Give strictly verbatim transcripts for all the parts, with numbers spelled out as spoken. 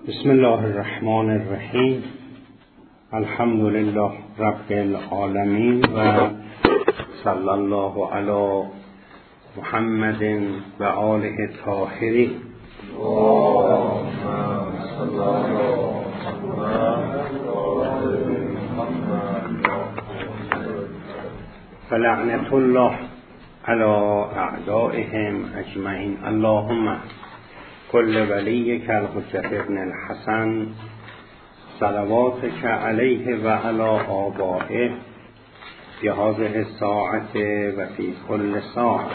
بسم الله الرحمن الرحیم. الحمد لله رب العالمین و صلی الله علی محمد و آله الطاهرین. فلعنة الله علی اعدائهم اجمعین. اللهم کل ولیک الحجة ابن الحسن صلواتک علیه و علی آبائه فی هذه الساعة و فی کل ساعة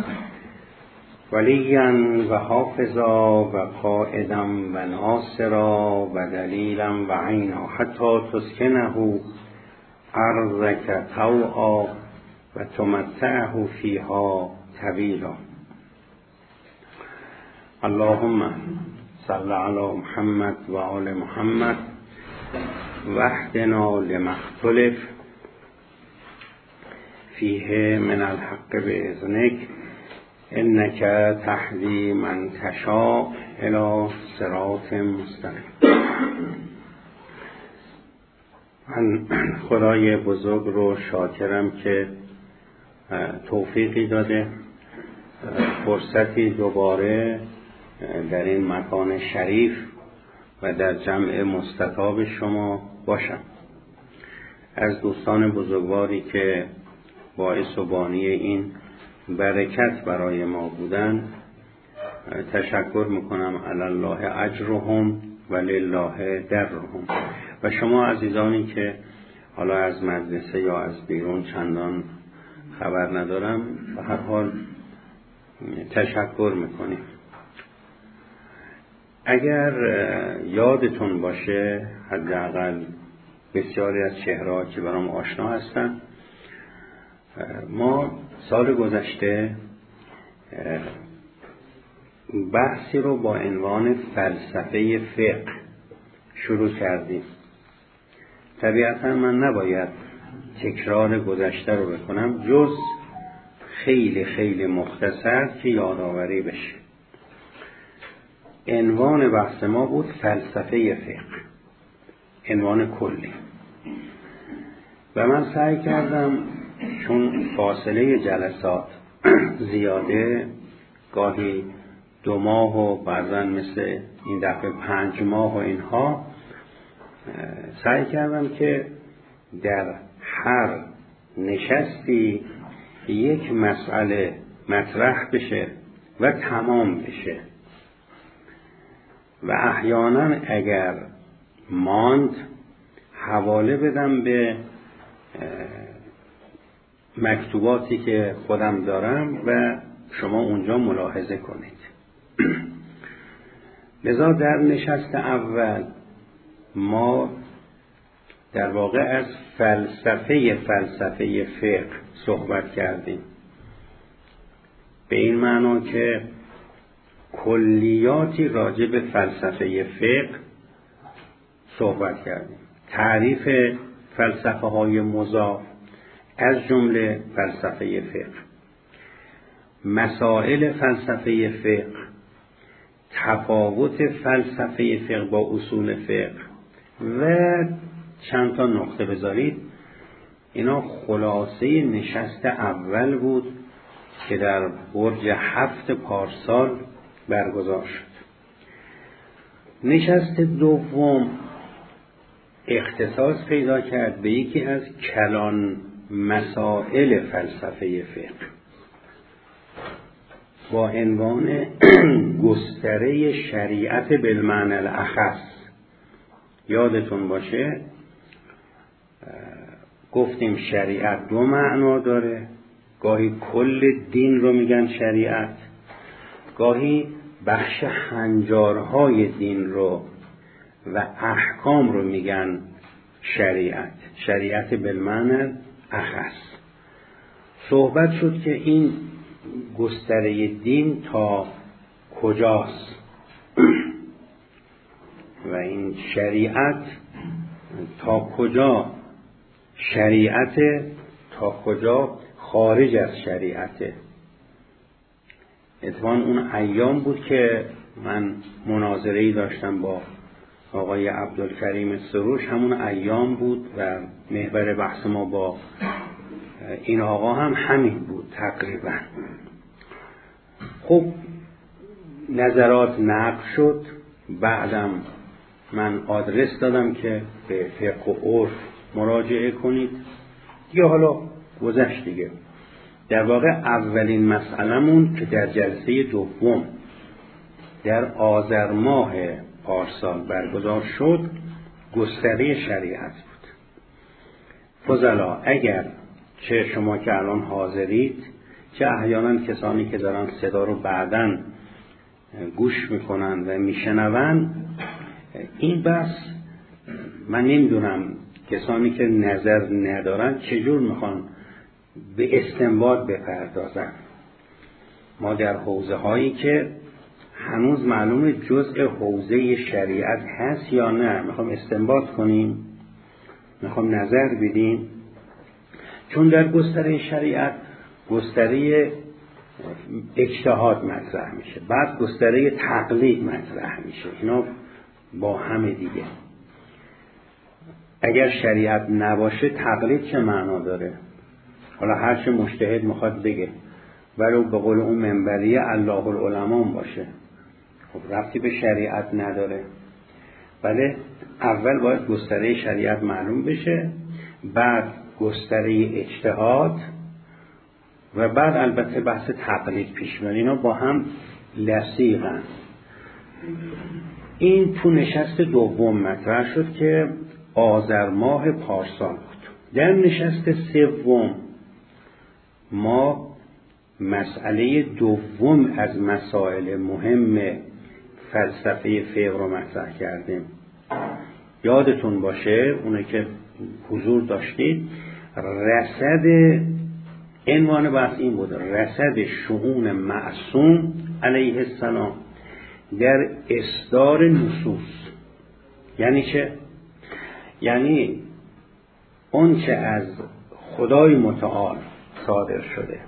ولیا و حافظا و قائدا و ناصرا و دلیلا و عینا حتی تسکنه ارضک طوعا و تمتعه فیها طویلا. اللهم صل علی محمد و آل محمد واهدنا لما اختلف فیه من الحق باذنک انک تهدی من تشاء الی صراط مستقیم. من خدای بزرگ رو شاکرم که توفیقی داده فرصتی دوباره در این مکان شریف و در جمع مستطاب شما باشم. از دوستان بزرگواری که باعث و بانی این برکت برای ما بودن تشکر میکنم. علی الله اجرهم و لله درهم. و شما عزیزانی که حالا از مدرسه یا از بیرون چندان خبر ندارم به هر حال تشکر میکنیم. اگر یادتون باشه حداقل بسیاری از چهره‌ها که برام آشنا هستن، ما سال گذشته بحثی رو با عنوان فلسفه فقه شروع کردیم. طبیعتا من نباید تکرار گذشته رو بکنم جز خیلی خیلی مختصر که یادآوری بشه. عنوان بحث ما بود فلسفه فقه، عنوان کلی. و من سعی کردم چون فاصله جلسات زیاده، گاهی دو ماه و بعضا مثل این دفعه پنج ماه و اینها، سعی کردم که در هر نشستی یک مسئله مطرح بشه و تمام بشه و احیانا اگر ماند حواله بدم به مکتوباتی که خودم دارم و شما اونجا ملاحظه کنید. لذا در نشست اول ما در واقع از فلسفه فلسفه فقه صحبت کردیم، به این معنا که کلیاتی راجع به فلسفه فقه صحبت کردیم. تعریف فلسفه های مضاف از جمله فلسفه فقه، مسائل فلسفه فقه، تفاوت فلسفه فقه با اصول فقه و چند تا نقطه بذارید. اینا خلاصه نشست اول بود که در برج هفت پارسال برگزار شد. نشست دوم اختصاص پیدا کرد به یکی از کلان مسائل فلسفه فقه با عنوان گستره شریعت بالمعنی الاخص. یادتون باشه گفتیم شریعت دو معنا داره، گاهی کل دین رو میگن شریعت، گاهی بخش هنجارهای دین رو و احکام رو میگن شریعت، شریعت بالمعنی اخص. صحبت شد که این گستره دین تا کجاست و این شریعت تا کجا شریعت، تا کجا خارج از شریعته. اتفاقاً اون ایام بود که من مناظره‌ای داشتم با آقای عبدالکریم سروش همون ایام بود و محور بحث ما با این آقا هم همین بود تقریبا. خب نظرات نقل شد، بعدم من آدرس دادم که به فقه و عرف مراجعه کنید دیگه. حالا گذشت دیگه. در واقع اولین مسئلمون که در جلسه دوم در آذر ماه پارسال برگزار شد گستره شریعت بود. فضلا اگر چه شما که الان حاضرید، چه احیانا کسانی که دارن صدا رو بعداً گوش میکنن و میشنون، این بس من نمیدونم کسانی که نظر ندارن چجور میخوان به استنباط بپردازن. ما در حوزه هایی که هنوز معلومه جزء حوزه شریعت هست یا نه میخوام استنباط کنیم، میخوام نظر بدیم. چون در گستره شریعت گستره اجتهاد مطرح میشه، بعد گستره تقلید مطرح میشه، اینا با همه دیگه. اگر شریعت نباشه تقلید چه معنا داره؟ حالا هر چه مجتهد میخواد بگه، ولو به قول اون منبری الله العلماء باشه، خب ربطی به شریعت نداره. بله اول باید گستره شریعت معلوم بشه، بعد گستره اجتهاد و بعد البته بحث تقلید پیش میاد. اینا با هم لصیقن. این تو نشست دوم مطرح شد که آذر ماه پارسال بود. در نشست سوم ما مسئله دوم از مسائل مهم فلسفه فقه رو مطرح کردیم. یادتون باشه اونه که حضور داشتید، رصد عنوان بحث این بود، رصد شؤون معصوم علیه السلام در اصدار نصوص. یعنی چه؟ یعنی اون چه از خدای متعال صادر شده،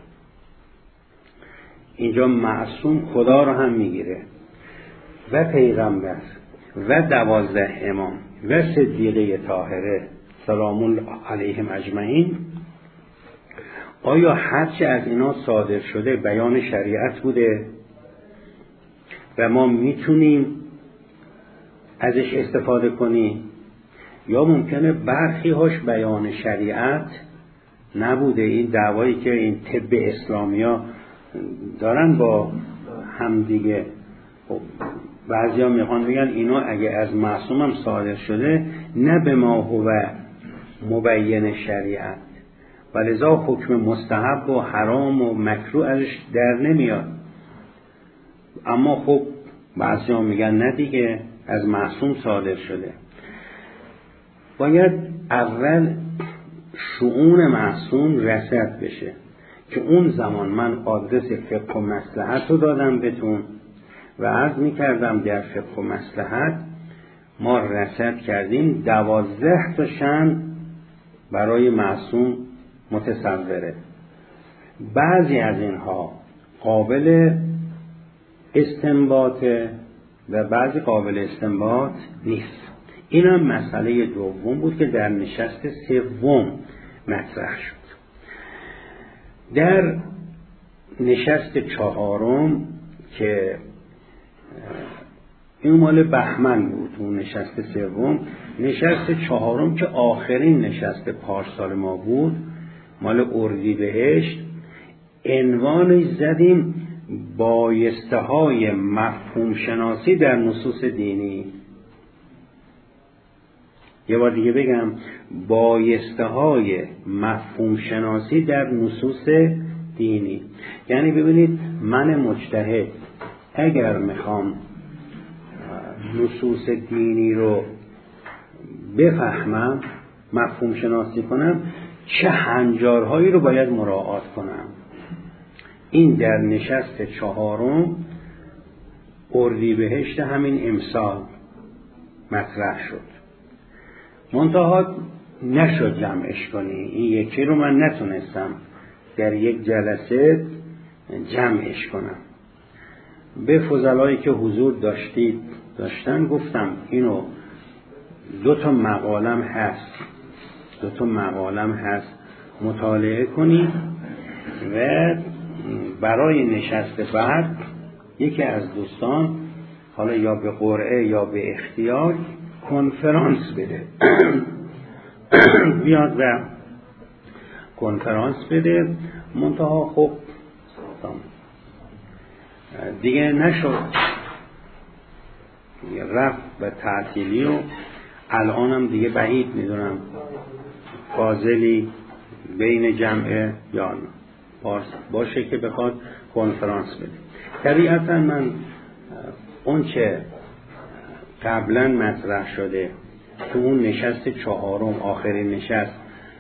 اینجا معصوم خدا رو هم میگیره و پیغمبر و دوازده امام و صدیقه طاهره سلام الله علیهم اجمعین، آیا هرچه از اینا صادر شده بیان شریعت بوده و ما میتونیم ازش استفاده کنیم، یا ممکنه برخی هاش بیان شریعت نبوده؟ این دعوایی که این طب اسلامی ها دارن با هم دیگه، بعضی ها میخوان بگن اینا اگه از معصوم هم صادر شده نه به ما هو مبین شریعت، ولذا حکم مستحب و حرام و مکروه ازش در نمیاد. اما خب بعضی ها میگن نه دیگه از معصوم صادر شده. باید اول شؤون معصوم رصد بشه که اون زمان من آدرس فقه و مصلحت رو دادم بهتون و عرض میکردم در فقه و مصلحت ما رصد کردیم دوازده تا شأن برای معصوم متصوره. بعضی از اینها قابل استنباطه و بعضی قابل استنباط نیست. این هم مسئله دوم بود که در نشست سوم مطرح شد. در نشست چهارم که این مال بهمن بود، اون نشست سوم، نشست چهارم که آخرین نشست پارسال ما بود، مال اردیبهشت، عنوانش زدیم بایسته های مفهوم شناسی در نصوص دینی. یه بار دیگه بگم، بایسته های مفهوم شناسی در نصوص دینی. یعنی ببینید من مجتهد اگر میخوام نصوص دینی رو بفهمم، مفهوم شناسی کنم، چه هنجارهایی رو باید مراعات کنم. این در نشست چهارم اردیبهشت همین امسال مطرح شد. منتها نشد جمعش کنی. این یکی رو من نتونستم در یک جلسه جمعش کنم. به فضلایی که حضور داشتید داشتن گفتم اینو دو تا مقالم هست دو تا مقالم هست مطالعه کنید و برای نشست بعد یکی از دوستان حالا یا به قرعه یا به اختیار کنفرانس بده بیاد و کنفرانس بده. منتها خب دیگه نشد، رفت به تعطیلی و الانم دیگه بعید میدونم فاضلی بین جمعه یا باشه که بخواد کنفرانس بده. طبیعتا من اون چه قبلا مطرح شده تو اون نشست چهارم آخرین نشست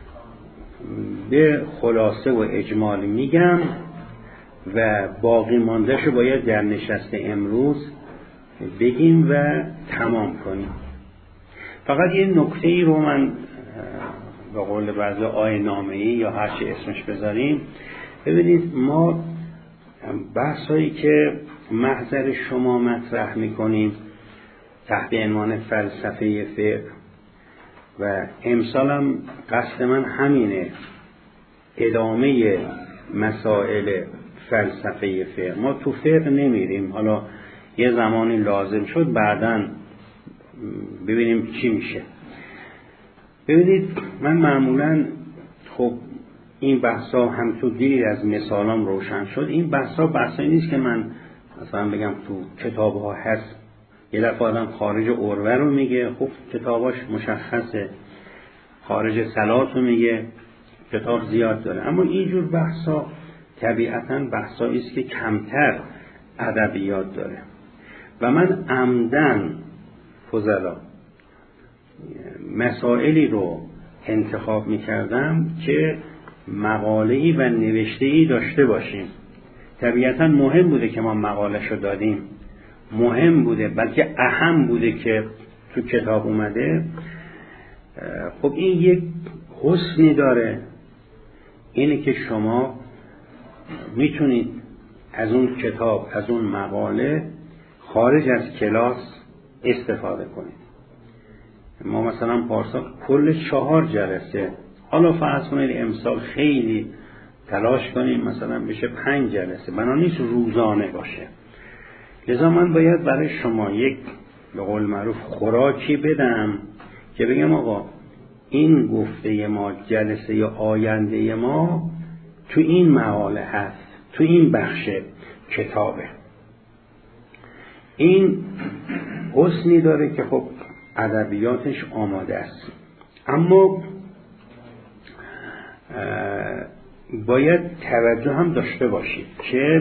به خلاصه و اجمال میگم و باقی ماندهشو باید در نشست امروز بگیم و تمام کنیم. فقط یه نکته ای رو من به قول بعضی آیه نامه‌ای یا هر چی اسمش بذاریم، ببینید ما بحثایی که محضر شما مطرح میکنیم تحت عنوان فلسفه فقه و امسالم قصد من همینه، ادامه مسائل فلسفه فقه. ما تو فقه نمیریم، حالا یه زمانی لازم شد بعداً ببینیم چی میشه. ببینید من معمولاً خب این بحثا هم تو دیر از مثالام روشن شد، این بحثا بحثایی نیست که من مثلا بگم تو کتاب‌ها هست، یه دفعه آدم خارج عروه رو میگه، خب کتاباش مشخصه، خارج صلات رو میگه، کتاب زیاد داره. اما اینجور بحثا طبیعتاً بحثایی است که کمتر ادبیات داره و من عمدن فضلا مسائلی رو انتخاب میکردم که مقاله‌ای و نوشته‌ای داشته باشیم. طبیعتاً مهم بوده که ما مقاله‌شو دادیم، مهم بوده بلکه اهم بوده که تو کتاب اومده. خب این یک حسنی داره، اینه که شما میتونید از اون کتاب، از اون مقاله خارج از کلاس استفاده کنید. ما مثلا پارسال کل چهار جلسه، حالا فرض کنید امسال خیلی تلاش کنیم مثلا بشه پنج جلسه، بنا نیست روزانه باشه. لذا من باید برای شما یک به قول معروف خوراکی بدم که بگم آقا این گفته ما، جلسه آینده ما تو این مقاله هست، تو این بخش کتابه. این حسنی داره که خب ادبیاتش آماده است، اما باید توجه هم داشته باشید که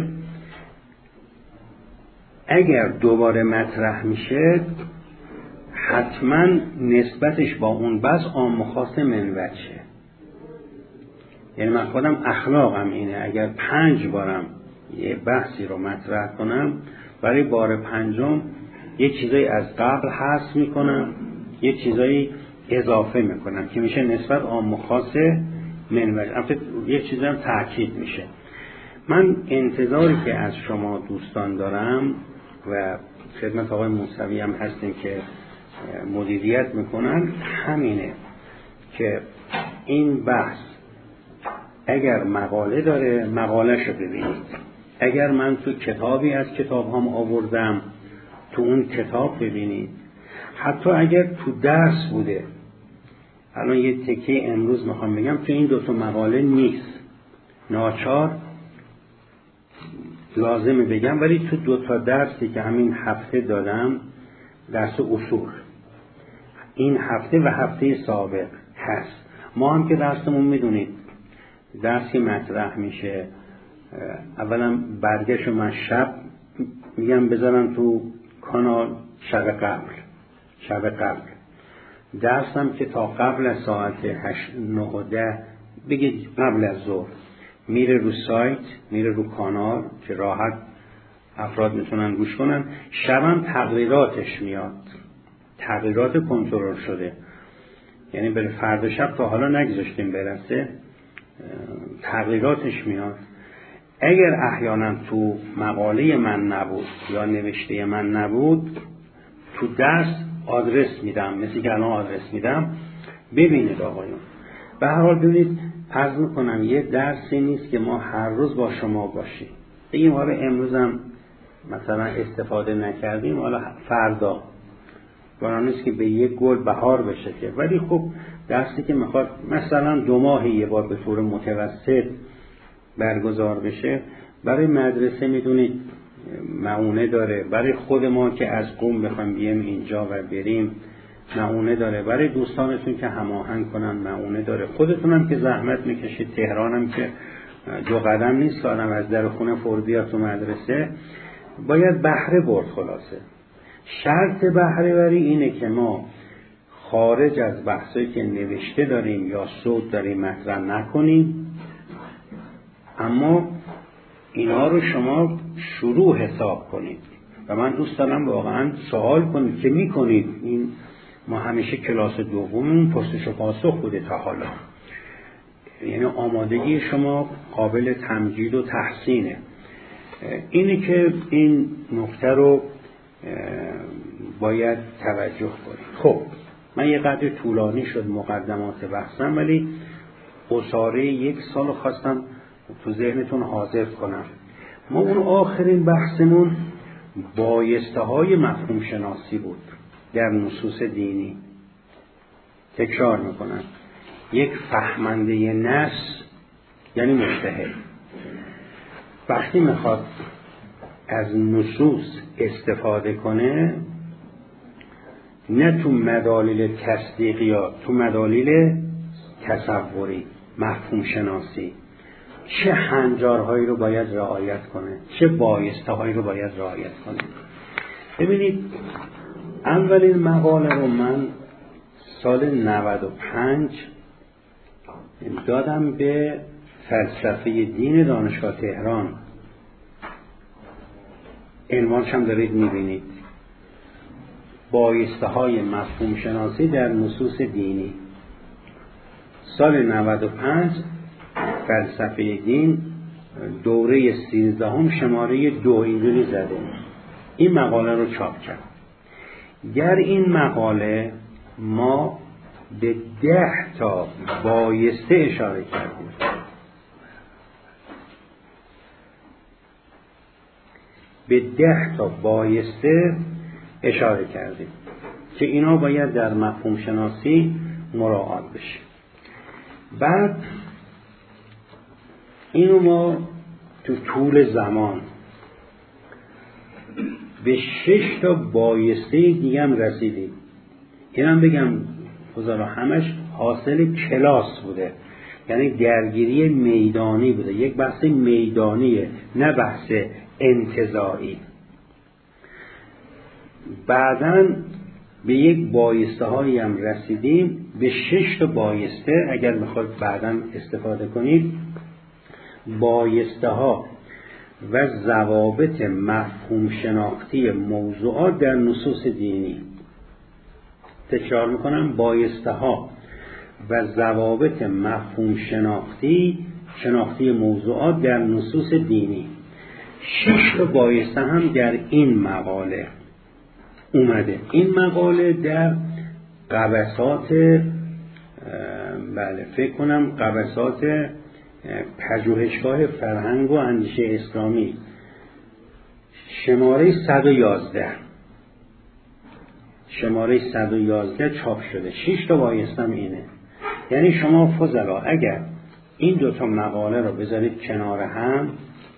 اگر دوباره مطرح میشه حتما نسبتش با اون بس عام و خاص منوچه. یعنی من خودم اخلاقم اینه، اگر پنج بارم یه بحثی رو مطرح کنم برای بار پنجم یه چیزایی از قبل حذف میکنم، یه چیزایی اضافه میکنم که میشه نسبت عام و خاص منوچه، البته یه چیزی هم تأکید میشه. من انتظاری که از شما دوستان دارم و خدمت آقای موسوی هم هستیم که مدیریت میکنن همینه که این بحث اگر مقاله داره مقاله‌شو ببینید، اگر من تو کتابی از کتاب هم آوردم تو اون کتاب ببینید، حتی اگر تو درس بوده. الان یه تکه امروز میخوام بگم تو این دوتا مقاله نیست، ناچار لازمه بگم، ولی تو دوتا درسی که همین هفته دادم، درس اصول این هفته و هفته سابق هست. ما هم که درسمون میدونید درسی مطرح میشه، اولا برگشت من شب میگم بذارم تو کانال شب قبل شب قبل درسم که تا قبل از ساعت هشت نه و ده بگید قبل از ظهر میره رو سایت، میره رو کانال که راحت افراد میتونن گوش کنن. شبم تغییراتش میاد، تغییرات کنترل شده، یعنی برای فردا شب تا حالا نگذاشتیم برسه، تغییراتش میاد. اگر احیانا تو مقاله من نبود یا نوشته من نبود، تو درس آدرس میدم، مثل که الان آدرس میدم، ببینید آقایون. به هر حال ببینید، عرض میکنم یه درسی نیست که ما هر روز با شما باشیم. بگیم حالا امروز هم مثلا استفاده نکردیم، حالا فردا قرار نیست که به یک گل بهار بشه که، ولی خب درسی که میخواد مثلا دو ماهی یه بار به طور متوسط برگزار بشه، برای مدرسه میدونید معونه داره، برای خود ما که از قم بخوایم بیایم اینجا و بریم معونه داره، برای دوستانتون که هماهنگ کنن معونه داره، خودتونم که زحمت میکشید، تهرانم که دو قدم نیست آدم از در خونه فردیات و مدرسه، باید بهره برد. خلاصه شرط بهره بری اینه که ما خارج از بحثایی که نوشته داریم یا صوت داریم مطرح نکنیم، اما اینا رو شما شروع حساب کنید. و من دوست دارم واقعا سوال کنید که میکنید. این ما همیشه کلاس دوممون پرسش و پاسخ بوده تا حالا، یعنی آمادگی شما قابل تمجید و تحسینه. اینه که این نکته رو باید توجه کنید. خب من یه قدر طولانی شد مقدمات بحثم، ولی اصاره یک سال خواستم تو ذهنتون حاضر کنم. ما اون آخرین بحثمون بایسته های مفهوم شناسی بود در نصوص دینی. تکرار میکنم، یک فهمنده نص یعنی مجتهد وقتی میخواد از نصوص استفاده کنه، نه تو مدالیل تصدیقی یا تو مدالیل تصوری مفهوم شناسی، چه هنجارهایی رو باید رعایت کنه، چه بایسته هایی رو باید رعایت کنه. ببینید اولین مقاله رو من سال نود و پنج دادم به فلسفه دین دانشگاه تهران. عنوانش هم دارید میبینید، بایسته های مفهوم شناسی در نصوص دینی. سال نود و پنج فلسفه دین دوره سیزدهم شماره دو اینجوری زده. این مقاله رو چاپ کرد. گر این مقاله ما به ده تا بایسته اشاره کردیم. به ده تا بایسته اشاره کردیم که اینا باید در مفهوم شناسی مراعات بشه. بعد اینو ما تو طول زمان به شش تا بایسته دیگه هم رسیدیم. اینم بگم بزرگا همش حاصل کلاس بوده، یعنی درگیری میدانی بوده، یک بحث میدانیه نه بحث انتزاعی. بعداً به یک بایسته هایی هم رسیدیم، به شش تا بایسته اگر میخواید بعداً استفاده کنید، بایسته ها و ضوابط مفهوم شناختی موضوعات در نصوص دینی. تکرار میکنم، بایسته ها و ضوابط مفهوم شناختی شناختی موضوعات در نصوص دینی. شش تا بایسته هم در این مقاله اومده. این مقاله در قبسات بله فکر کنم قبسات پژوهشگاه فرهنگ و اندیشه اسلامی شماره صد و یازده شماره صد و یازده چاپ شده. شش تا بایستم اینه. یعنی شما فضلا اگر این دوتا مقاله رو بذارید کنار هم،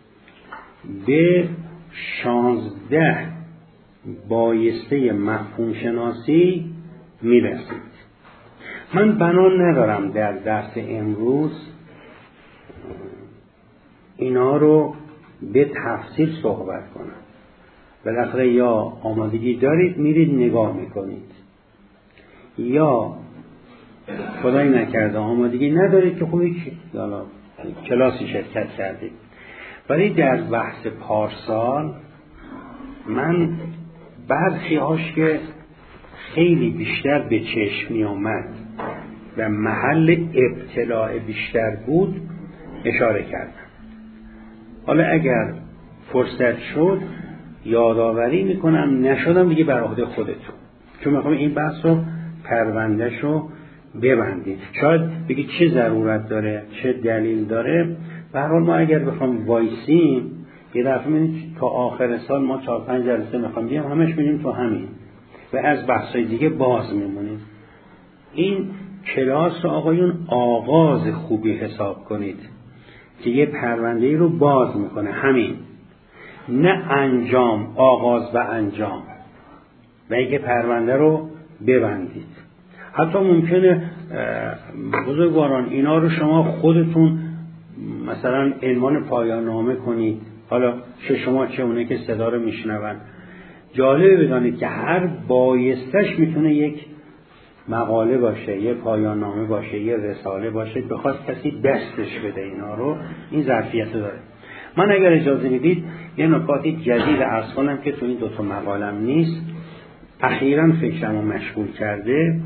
به شانزده بایسته مفهوم شناسی میرسید. من بنا ندارم در درس امروز اینا رو به تفصیل صحبت کنم. بالاخره یا آمادگی دارید میرید نگاه میکنید، یا خدای نکرده آمادگی ندارید که خوبی حالا کلاسی شرکت کردید. ولی در بحث پارسال من برخی هاش که خیلی بیشتر به چشم می آمد و محل ابتلاع بیشتر بود اشاره کردم. حالا اگر فرصت شد یادآوری میکنم، نشدم دیگه بر عهده خودتون. چون میخوام این بحث رو پروندهش رو ببندیم. شاید بگی چه ضرورت داره، چه دلیل داره. به هر حال ما اگر بخوام وایسیم یه دفعه می‌بینید تا آخر سال ما چهار پنج جلسه میخوام بیام همش می‌بینیم تو همین و از بحث‌های دیگه باز میمونیم. این کلاس آقایون آغاز خوبی حساب کنید که یه پرونده‌ای رو باز میکنه، همین، نه انجام، آغاز و انجام و اینکه پرونده رو ببندید. حتی ممکنه بزرگواران اینا رو شما خودتون مثلا عنوان پایان نامه کنید، حالا چه شما چه اونه که صدا رو میشنون. جالبه بدانید که هر بایستش میتونه یک مقاله باشه، یه پایان نامه باشه، یه رساله باشه، بخواد کسی دستش بده اینا رو، این ظرفیت داره. من اگر اجازه میدید یه نکاتی جدید عرض کنم که تو این دوتا مقالم نیست، اخیراً فکرمو مشغول کرده،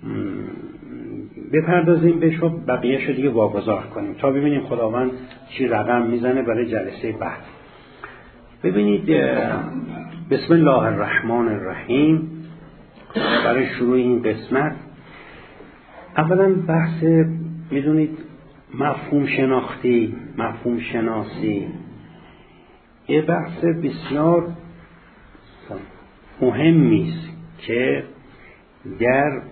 بپردازیم بهش و بقیه‌اش رو دیگه واگذار کنیم تا ببینیم خداوند چی رقم میزنه برای جلسه بعد. ببینید، بسم الله الرحمن الرحیم. برای شروع این قسمت اولا بحث، میدونید، مفهوم شناختی، مفهوم شناسی یه بحث بسیار مهمی است که در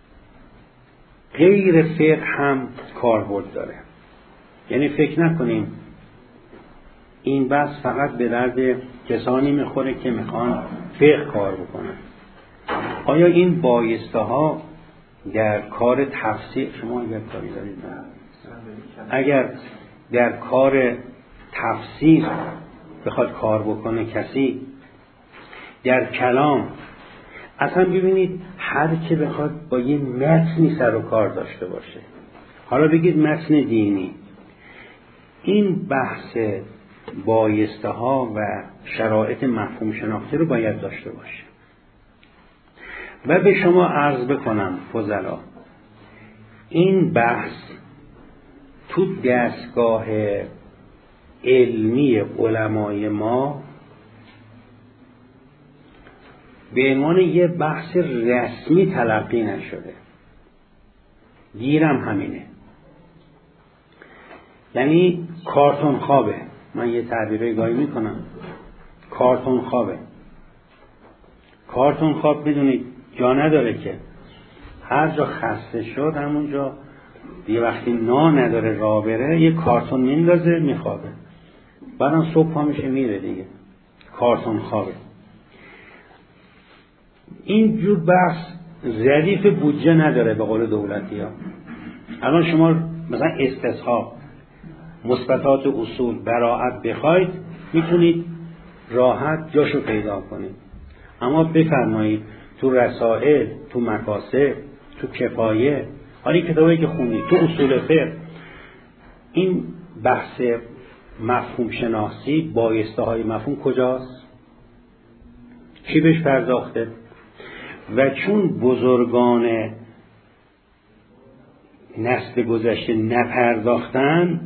غیر فقه هم کاربرد داره. یعنی فکر نکنیم این بحث فقط به درد کسانی میخوره که میخوان فقه کار بکنن. آیا این بایسته ها در کار تفسیر، شما اگر کاری دارید نه، اگر در کار تفسیر بخواد کار بکنه کسی، در کلام، اصلا ببینید هر که بخواد با یه متنی سر و کار داشته باشه، حالا بگید متن دینی، این بحث بایسته ها و شرایط مفهوم شناختی رو باید داشته باشه. و به شما عرض بکنم فضلا، این بحث تو دستگاه علمی علمای ما به عنوان یه بحث رسمی تلقی نشده. گیرم همینه، یعنی کارتون خوابه. من یه تعبیره گاهی میکنم، کارتون خوابه. کارتون خواب بدونید جا نداره که هر جا خسته شد همونجا یه وقتی نا نداره راه بره یه کارتون میندازه میخوابه، بعدم صبح پا میشه میره دیگه. کارتون خوابه. این جور بحث ظریف بودجه نداره به قول دولتی ها. الان شما مثلا استصحاب، مثبتات اصول، براءت بخواید میتونید راحت جاشو پیدا کنید. اما بفرمایید تو رسائل، تو مکاسب، تو کفایه، حالی کتابی که خوندید، تو اصول فقه، این بحث مفهوم شناسی، بایسته های مفهوم کجاست؟ کی بهش پرداخته؟ و چون بزرگان نسل گذشته نپرداختن،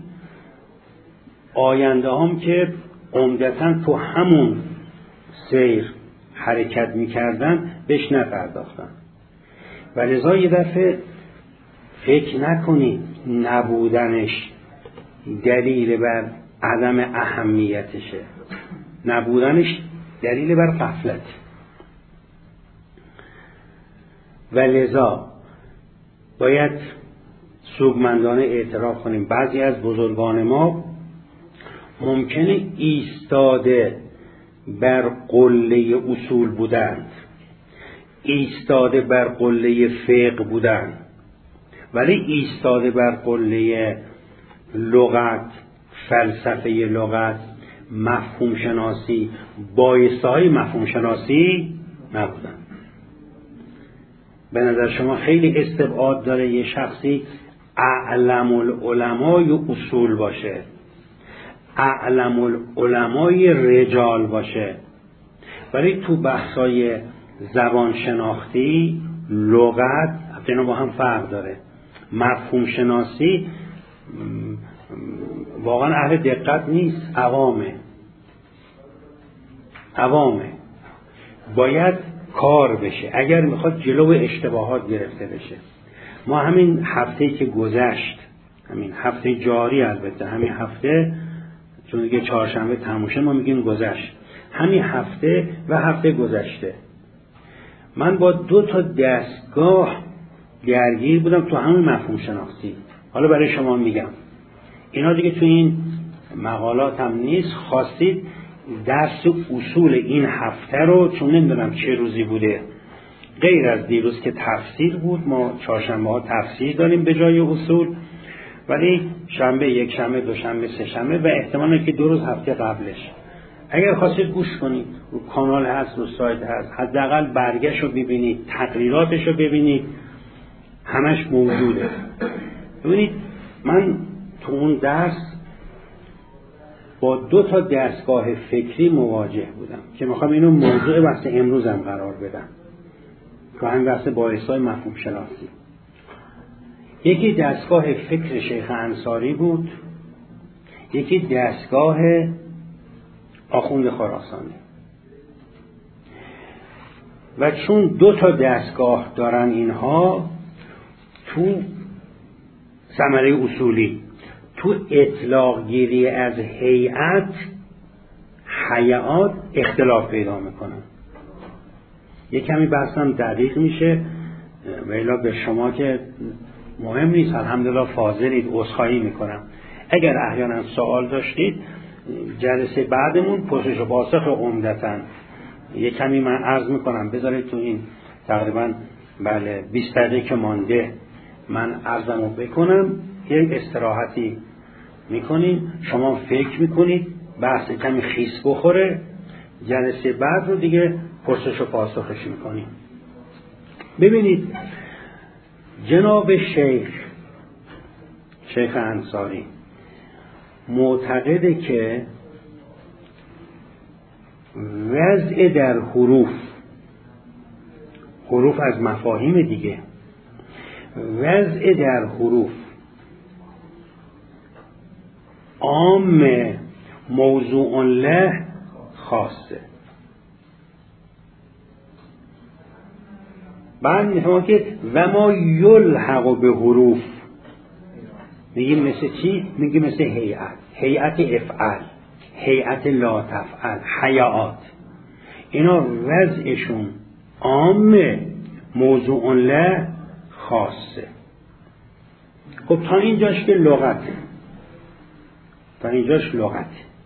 آینده هم که عمدتاً تو همون سیر حرکت میکردن بهش نپرداختن. و لذا یه دفعه فکر نکنید نبودنش دلیل بر عدم اهمیتشه، نبودنش دلیل بر غفلت. و لذا باید سوگمندانه اعتراف کنیم بعضی از بزرگان ما ممکنه ایستاده بر قله اصول بودند، ایستاده بر قله فقه بودند، ولی ایستاده بر قله لغت، فلسفه لغت، مفهوم شناسی، بایسته های مفهوم شناسی نبودند. به نظر شما خیلی استبعاد داره یه شخصی اعلم العلمای اصول باشه، اعلم العلمای رجال باشه، ولی تو بحثای زبان شناختی، لغت، اینا با هم فرق داره. مفهوم شناسی واقعا اهل دقت نیست، عوامه عوامه باید کار بشه، اگر میخواد جلو اشتباهات گرفته بشه. ما همین هفته که گذشت، همین هفته جاری، البته همین هفته چون دیگه چهارشنبه تموشه ما میگیم گذشت، همین هفته و هفته گذشته من با دو تا دستگاه درگیر بودم تو همین مفهوم شناختی. حالا برای شما میگم، اینا دیگه تو این مقالات هم نیست، خواستید درس اصول این هفته رو، چون نمیدونم چه روزی بوده، غیر از دیروز که تفسیر بود، ما چهارشنبه ها تفسیر داریم به جای اصول، ولی شنبه، یک شنبه، دو شنبه، سه شنبه و احتمالاً که دو روز هفته قبلش اگر خواستید گوش کنید، رو کانال هست، رو سایت هست، حداقل برگش رو ببینید، تقریراتش رو ببینید، همش موجوده. ببینید من تو اون درس با دو تا دستگاه فکری مواجه بودم که میخوام اینو موضوع بحث امروزم قرار بدم تو همین بحث باعثهای مفهوم شناسی. یکی دستگاه فکر شیخ انصاری بود، یکی دستگاه آخوند خراسانی. و چون دو تا دستگاه دارن اینها، تو ثمره اصولی، تو اطلاق گیری از هیئت، هیئات اختلاف پیدا میکنن. یک کمی بحثم دقیق میشه، ولی به شما که مهم نیست، الحمدلله فاضلید، عذرخواهی میکنم. اگر احیانا سوال داشتید جلسه بعدمون پرسش و پاسخ عمدتاً یک کمی من عرض میکنم، بذارید تو این تقریبا بله بیست دقیقه که مانده من عرضمو بکنم، یک استراحتی میکنیم، شما فکر میکنید، بحث کمی خیس بخوره، جلسه بعد رو دیگه پرسش و پاسخش میکنیم. ببینید جناب شیخ شیخ انصاری معتقده که وضع در حروف، حروف از مفاهیم دیگه، وضع در حروف عام، موضوع له خاصه. بعد میفهمم که و ما یلحق به حروف، میگیم مثل چی؟ میگیم مثل هیئت، هیئت افعل، هیئت لا تفعل، حیات، اینا وضعشون عام، موضوع له خاصه. خب تا اینجاش که لغته، تا اینجاش لغته.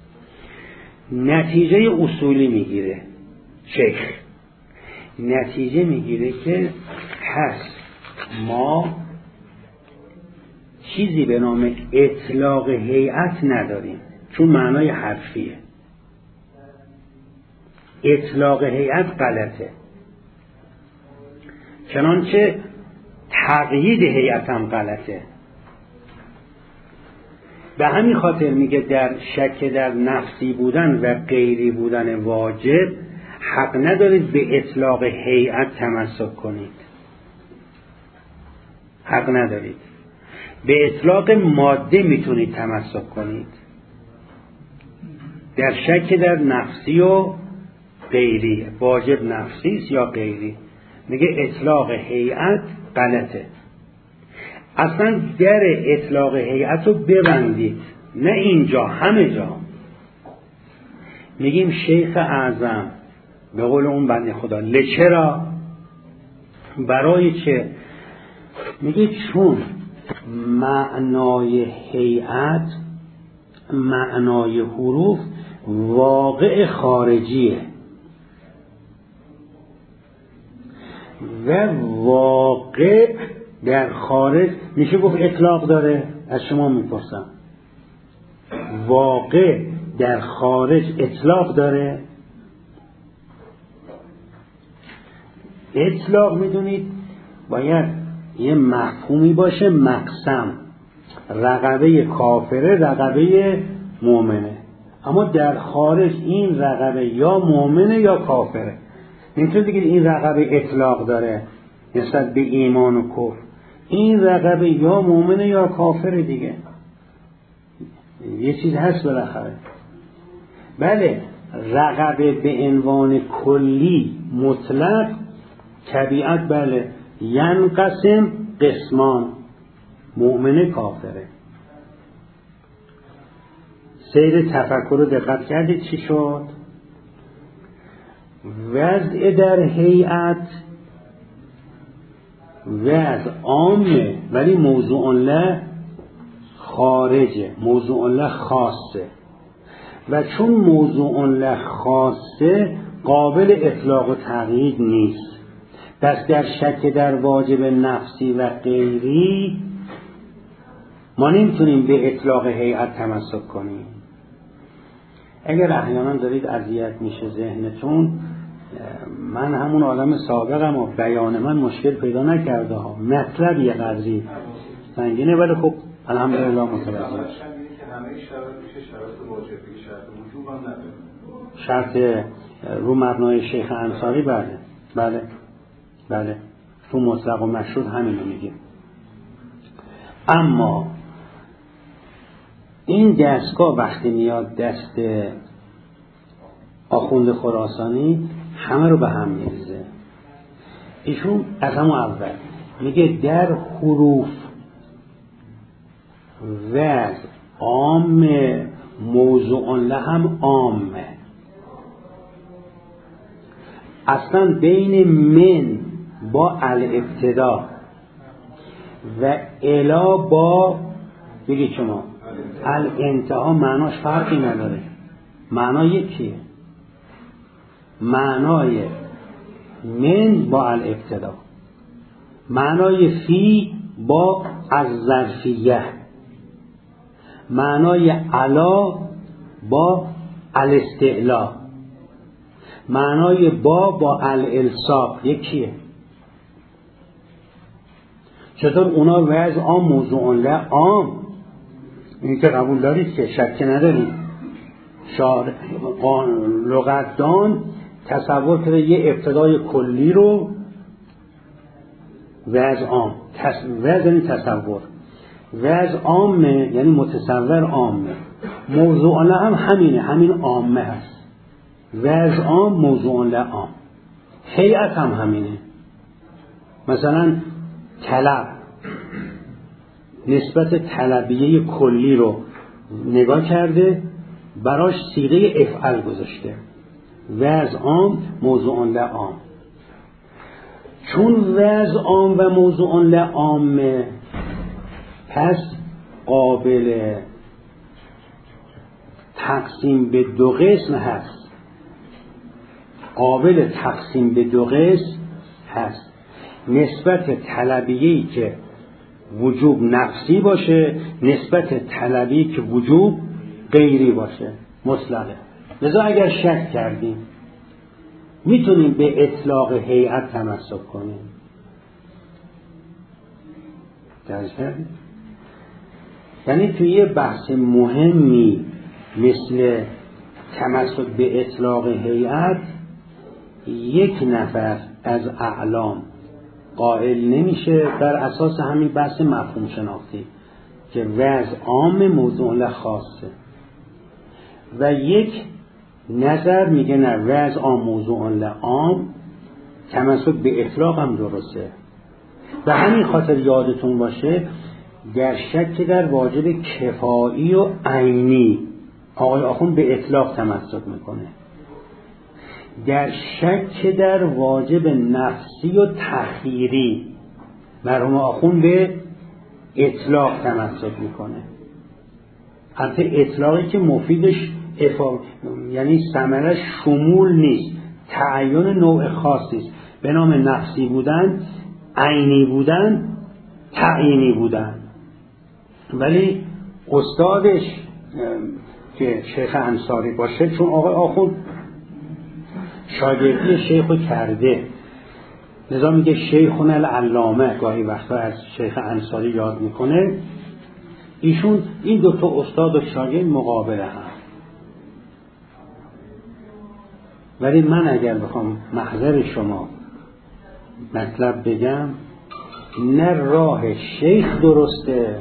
نتیجه اصولی میگیره شیخ، نتیجه میگیره که هست ما چیزی به نام اطلاق هیئت نداریم، چون معنای حرفیه. اطلاق هیئت غلطه، چنانچه تقیید هیئت هم غلطه. به همین خاطر میگه در شک در نفسی بودن و غیری بودن واجب حق ندارید به اطلاق هیئت تمسک کنید، حق ندارید. به اطلاق ماده میتونید تمسک کنید، در شک در نفسی و غیری، واجب نفسی است یا غیری. میگه اطلاق هیئت غلطه. اصلا در اطلاق هیئت رو ببندید، نه اینجا، همه جا. میگیم شیخ اعظم به قول اون بنده خدا لچرا، برای چه؟ میگه چون معنای هیئت، معنای حروف واقع خارجیه و واقع در خارج میشه گفت اطلاق داره. از شما میپرسم واقع در خارج اطلاق داره؟ اطلاق میدونید باید یه مفهومی باشه، مقسم، رقبه کافره، رقبه مؤمنه، اما در خارج این رقبه یا مؤمنه یا کافره. نمیتونید بگید این رقبه اطلاق داره نسبت به ایمان و کفر، این رقبه یا مؤمنه یا کافره دیگه، یه چیز هست بالاخره. بله رقبه به عنوان کلی مطلق طبیعت بله ینقسم قسمان، مؤمنه کافره. سیر تفکر رو دقت کردید چی شد؟ وضع در هیئت وضع عامه ولی موضوع له خارجه، موضوع له خاصه، و چون موضوع له خاصه قابل اطلاق و تقیید نیست. پس در شک در واجب نفسی و غیری ما نمیتونیم به اطلاق هیئت تمسک کنیم. اگر احیانا دارید اذیت میشه ذهنتون، من همون عالم سابقم و بیان من مشکل پیدا نکرده ها، مطلب یه قدری سنگینه ولی خب الحمدلله متوجه شد. همه شرط میشه شرط واجبی، شرط وجوب هم نداره. شرط رو مبنای شیخ انصاری بله بله بله تو مطلق و مشروط همینو میگیم. اما این دستگاه وقتی میاد دست آخوند خراسانی همه رو به هم میریزه. ایشون از همون اول میگه در حروف وضع عام موضوع لهم عامه. اصلا بین من با الابتدا و الا با بگید شما الانتها معناش فرقی نداره، معنا یکیه. معنای من با الابتدا، معنای فی با الظرفیه، معنای علا با الاستعلا، معنای با با الالصاق یکیه. چطور اونا وضع عام موضوع له عام، این که قبول دارید که شک ندارید. شارع لغتدان تصور کرده یه ابتدای کلی رو وضع عام، وضع یعنی تصور، وضع عامه یعنی متصور عامه، موضوع له هم همینه، همین عامه هست. وضع عام موضوع له عام، هیئت هم همینه. مثلا طلب نسبت طلبیه کلی رو نگاه کرده براش صیغه افعل گذاشته، وضع عام موضوع له عام. چون وضع عام و موضوع له عامه پس قابل تقسیم به دو قسم هست، قابل تقسیم به دو قسم هست. نسبت طلبیه‌ای که وجوب نفسی باشه، نسبت طلبی که وجوب غیری باشه مطلقه. لذا اگر شک کردیم میتونیم به اطلاق هیئت تمسک کنیم. درسته؟ یعنی توی یه بحث مهمی مثل تمسک به اطلاق هیئت یک نفر از اعلام قائل نمیشه بر اساس همین بحث مفهوم شناختی که وضع عام موضوع له خاصه، و یک نظر میگه نه وضع عام موضوع له عام، تمسک به اطلاق هم درسته. و همین خاطر یادتون باشه در شک در واجب کفایی و عینی آقای آخوند به اطلاق تمسک میکنه، در شک در واجب نفسی و تخییری مرحوم آخوند به اطلاق تمسک میکنه. البته اطلاقی که مفیدش افا... یعنی ثمرش شمول نیست، تعین نوع خاصی است، به نام نفسی بودن، عینی بودن، تعیینی بودن. ولی استادش که شیخ انصاری باشه، چون آقای آخوند شاگردی شیخو کرده، لذا میگه شیخون العلامه، گاهی وقتا از شیخ انصاری یاد میکنه. ایشون این دوتا استاد و شاگرد مقابل هم. ولی من اگر بخوام محضر شما مطلب بگم، نه راه شیخ درسته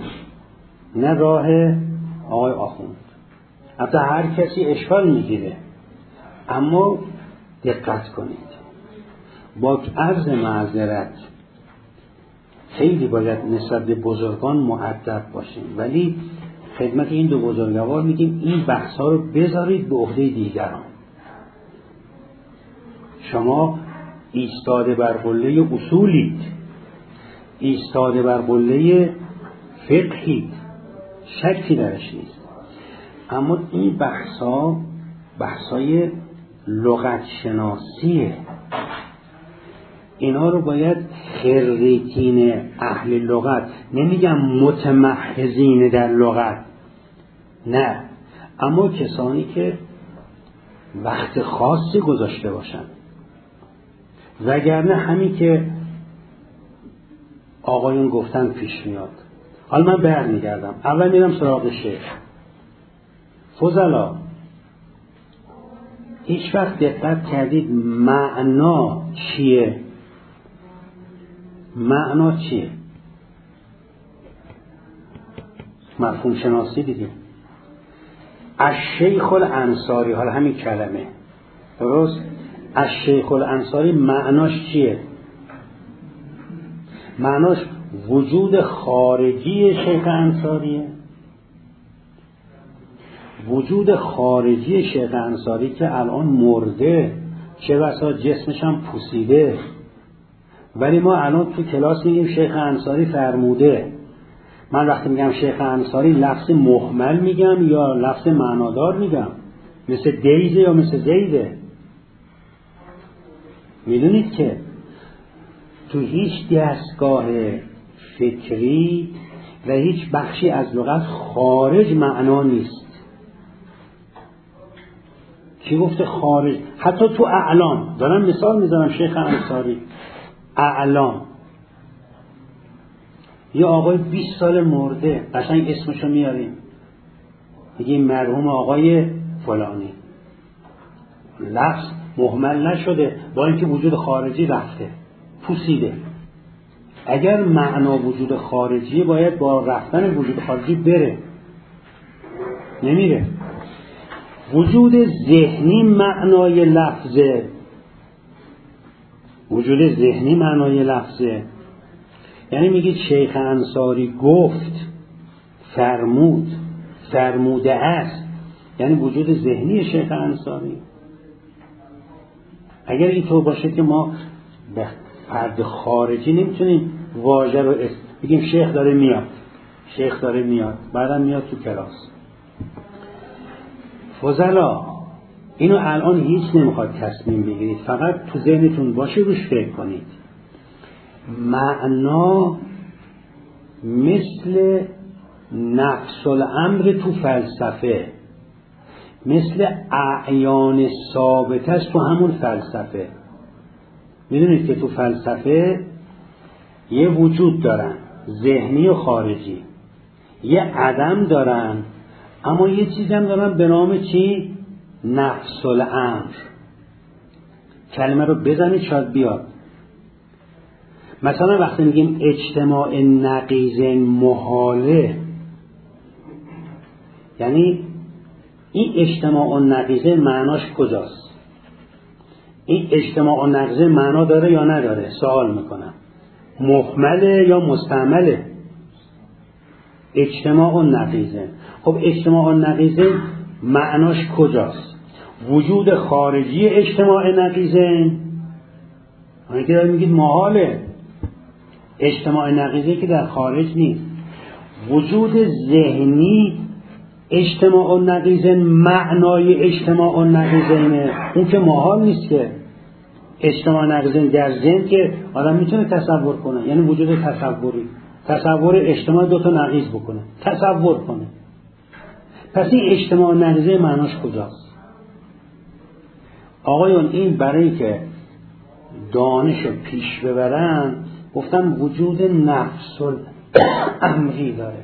نه راه آقای آخوند. حتی هر کسی اشکال میگیره، اما دقت کنید، با عرض معذرت خیلی باید نسبت به بزرگان مؤدب باشیم، ولی خدمت این دو بزرگوار میگیم این بحث ها رو بذارید به عهده دیگران. شما ایستاده بر قله اصولید، ایستاده بر قله فقهید، شکی درش نیست، اما این بحث ها بحث های لغت شناسیه. اینا رو باید خریتین اهل لغت، نمیگم متمحضین در لغت، نه، اما کسانی که وقت خاصی گذاشته باشن، وگرنه همین که آقایون گفتن پیش میاد. حالا من برمیگردم، اول میرم سراغ شیخ. فضلا، هیچ وقت دقت کردید معنا چیه؟ معنا چیه؟ مفهوم شناسی دیگه. الشیخ الانصاری، حالا همین کلمه درست، الشیخ الانصاری معناش چیه؟ معناش وجود خارجی شیخ انصاریه. وجود خارجی شیخ انصاری که الان مرده، چه بسا جسمش هم پوسیده، ولی ما الان تو کلاس میگیم شیخ انصاری فرموده. من وقتی میگم شیخ انصاری لفظ مهمل میگم یا لفظ معنادار میگم؟ مثل دیزه یا مثل زیده؟ میدونید که تو هیچ دستگاه فکری و هیچ بخشی از لغت خارج معنا نیست. کی گفته خارج؟ حتی تو اعلام، دارم مثال میزنم، شیخ انصاری اعلام، یه آقای بیست سال مرده، قشنگ اسمشو میاریم، میگیم مرحوم آقای فلانی، لفظ مهمل نشده، با اینکه وجود خارجی رفته، پوسیده. اگر معنا وجود خارجی باید با رفتن وجود خارجی بره، نمیره. وجود ذهنی معنای لفظه، وجود ذهنی معنای لفظه. یعنی میگید شیخ انصاری گفت، فرمود، فرموده است، یعنی وجود ذهنی شیخ انصاری. اگر اینطور باشه که ما به فرد خارجی نمیتونیم واژه رو اسم بگیم شیخ داره میاد، شیخ داره میاد، بعدم میاد تو کلاس. فضلا، اینو الان هیچ نمیخواد تصمیم بگیرید، فقط تو ذهنتون باشه، روش فکر کنید. معنا مثل نفس الامر تو فلسفه، مثل اعیان ثابت است تو همون فلسفه. میدونید که تو فلسفه یه وجود دارن، ذهنی و خارجی، یه عدم دارن، اما یه چیز هم دارن به نام چی؟ نفس الامر. کلمه رو بزنید شاید بیاد. مثلا وقتی میگیم اجتماع نقیض محاله، یعنی این اجتماع نقیض معناش کجاست؟ این اجتماع نقیض معنا داره یا نداره؟ سوال میکنم. محمله یا مستعمله؟ اجتماع نقیضه. خب اجتماع نقیضه معناش کجاست؟ وجود خارجی اجتماع نقیضه؟ اونی که داره میگید محاله، اجتماع نقیضه که در خارج نیست. وجود ذهنی اجتماع نقیضه، معنای اجتماع نقیضه اون که محال نیست که. اجتماع نقیضه در ذهن که آدم میتونه تصور کنه، یعنی وجود تصوری، تصور اجتماع دو تا نقیض بکنه، تصور کنه. پس این اجتماع نقیضه معناش کجاست؟ آقایون این برای که دانش رو پیش ببرن گفتن وجود نفس الامری داره،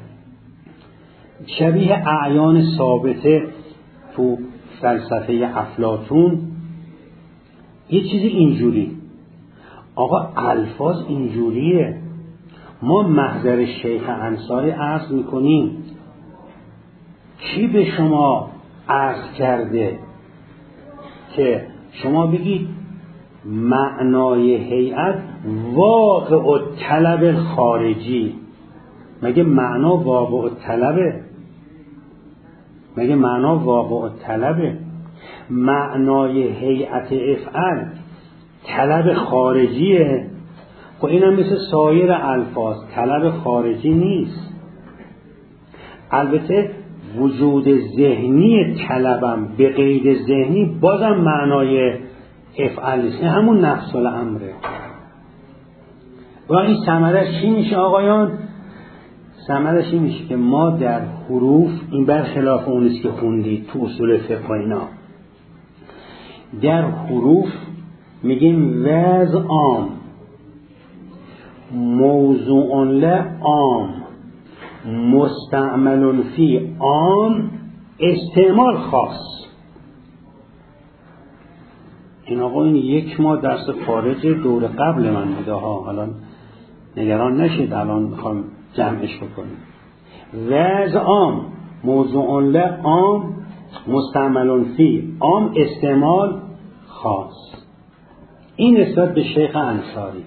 شبیه اعیان ثابته تو فلسفه افلاطون. یه چیزی اینجوری، آقا الفاظ اینجوریه. ما محضر شیخ انصاری عرض میکنیم، کی به شما عرض کرده که شما بگید معنای هیئت واقع الطلب خارجی. مگه معنا واقع الطلبه؟ مگه معنا واقع الطلبه؟ معنای هیئت افعل طلب خارجیه. خب اینم مثل سایر الفاظ طلب خارجی نیست. البته وجود ذهنی طلبم به قید ذهنی بازم معنای افعال نیست، همون نفس الامره. و این ثمرش چی میشه آقایان؟ ثمرش این میشه که ما در حروف، این برخلاف اونیست که خوندید تو اصول فقه اینا، در حروف میگیم وضع عام، موضوع له عام، مستعمل فی عام، استعمال خاص. این آقا این یک ماه درس خارج دور قبل من بوده ها، حالا نگران نشید الان میخوام جمعش بکنیم. وضع عام، موضوع له عام، مستعمل فی عام، استعمال خاص. این نسبت به شیخ انصاری.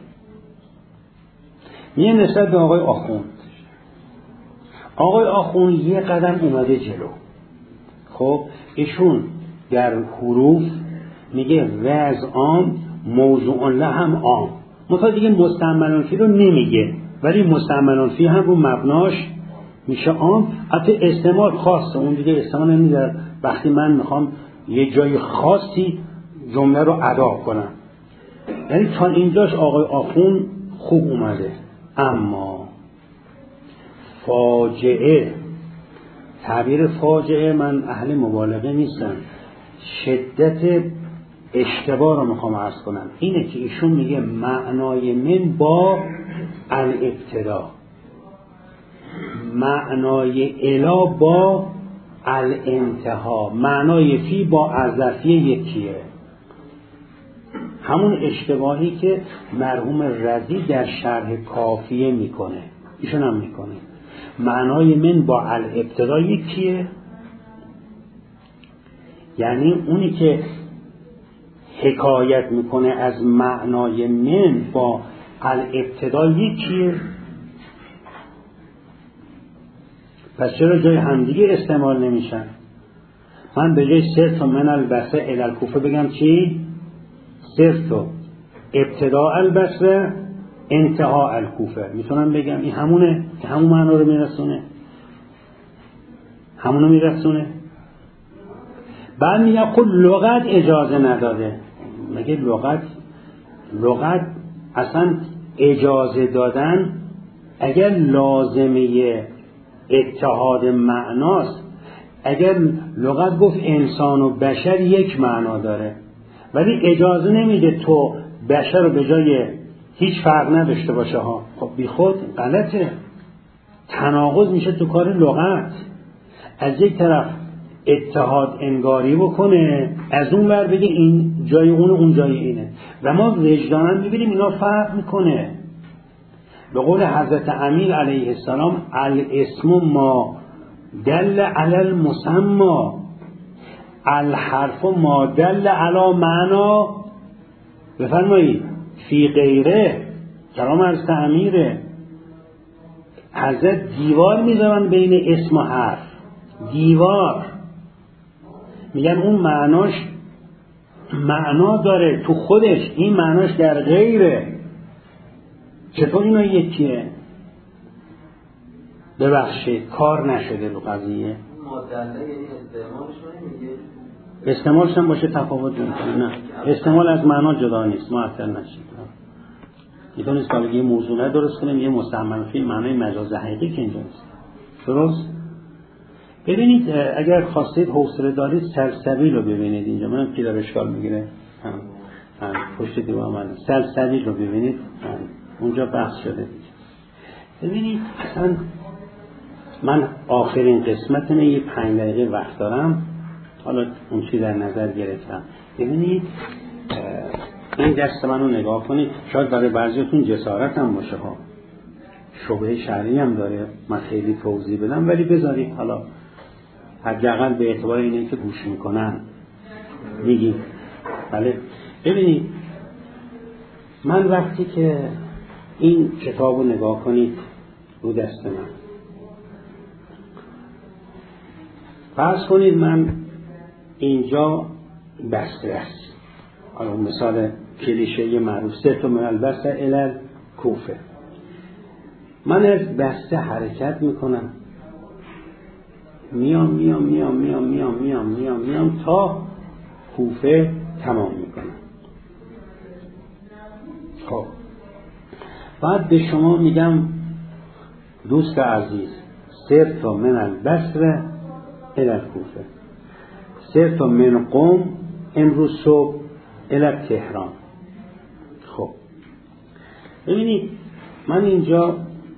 میه نسبت به آقای آخوند. آقای آخوند یه قدم اومده جلو. خب ایشون در حروف میگه وضع عام، موضوع له هم عام. مثلا دیگه مستعمل فی رو نمیگه، ولی مستعمل فی هم رو مبناش میشه عام. حتی استعمال خاصه، اون دیگه استعمال نمیده وقتی من میخوام یه جای خاصی جمله رو ادا کنم. یعنی تا اینجاش آقای آخوند خوب اومده. اما فاجعه، تعبیر فاجعه من اهل مبالغه نیستم، شدت اشتباه رو میخوام عرض کنم، اینه که ایشون میگه معنای من با الابتدا، معنای الا با الانتها، معنای فی با الظرفیه یکیه. همون اشتباهی که مرحوم رضی در شرح کافیه میکنه ایشون هم میکنه. معنای من با الابتدا یکیه، یعنی اونی که حکایت میکنه از معنای من با الابتدا یکیه. پس چرا جای همدیگه استعمال نمیشن؟ من به جای صرف من البصره الی الکوفه بگم چی؟ صرف ابتدا البصره انتها الکوفه. میتونم بگم این همونه که همون معنا رو میرسونه، همونو میرسونه. بعد میگم خود لغت اجازه نداده. مگه لغت لغت اصلا اجازه دادن اگر لازمه اتحاد معناست، اگر لغت گفت انسان و بشر یک معنا داره ولی اجازه نمیده تو بشر رو به جای هیچ فرق نداشته باشه ها، خب بی خود غلطه، تناقض میشه تو کار لغت. از یک طرف اتحاد انگاری بکنه، از اون ور بگه این جای اون اون جای اینه، و ما وجدانا میبینیم اینا فرق میکنه. به قول حضرت امیر علیه السلام الاسم ما دل علی المسمى، الحرف ما دل علی معنا. بفرمایید فی غیره، کلام حضرت امیره. حضرت دیوار میذارن بین اسم و حرف، دیوار، میگن اون معناش معنا داره تو خودش، این معناش در غیره. چطور اینا یکیه؟ ببخشید کار نشده رو قضیه. مادله یعنی استعمالش رو نمیگه؟ استعمالش هم باشه تفاوت نمیکنه. نه، استعمال از معنا جدا نیست، معطل نشید. میتونست که یه موضوع درست کنیم، یه مستعمل فی معنای مجاز حقیقی که اینجا نیست. درست؟ ببینید اگر خواستید حوصله دارید سلسبیل رو ببینید اینجا، منم که در اشکال میگیره هم هم پشت دیوار من سلسبیل رو ببینید، هم. اونجا بحث شده. ببینید اصلا من آخرین قسمت نه یه پنج دقیقه وقت دارم، حالا اون چی در نظر گرفتم. ببینید این دست من رو نگاه کنید، شاید برای بعضیتون جسارت هم باشه ها، شبهه شرعی هم داره، من خیلی توضیح بدم ولی بذارید حالا حداقل به اعتبار اینه که گوش میکنن میگیم. بله. ببینید من وقتی که این کتاب رو نگاه کنید رو دست من، فرض کنید من اینجا بسته است، حالا مثال کلیشه معروف سه تا من البسته الال کوفه، من از بسته حرکت میکنم میام میام میام میام میام میام میام میام تا کوفه تمام میکنم. خب بعد به شما میگم دوست عزیز سر تا من البصره الى کوفه، سر تا من قم امروز صبح الى تهران. خب ببینید من اینجا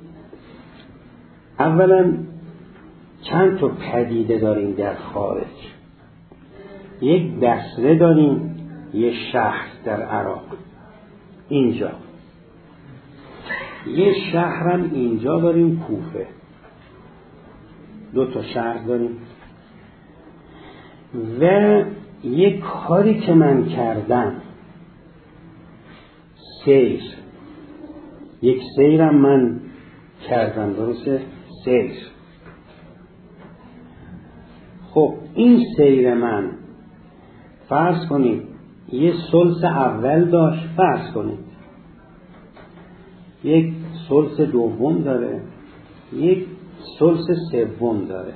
اولا چند تا پدیده داریم در خارج. یک بصره داریم، یک شهر در عراق اینجا، یک شهرم اینجا داریم کوفه، دو تا شهر داریم. و یک کاری که من کردم سیر، یک سیرم من کردم، درسته؟ سیر. خب این سیر من فرض کنید یه ثلث اول داشت، فرض کنید یک ثلث دوم داره، یک ثلث سوم داره.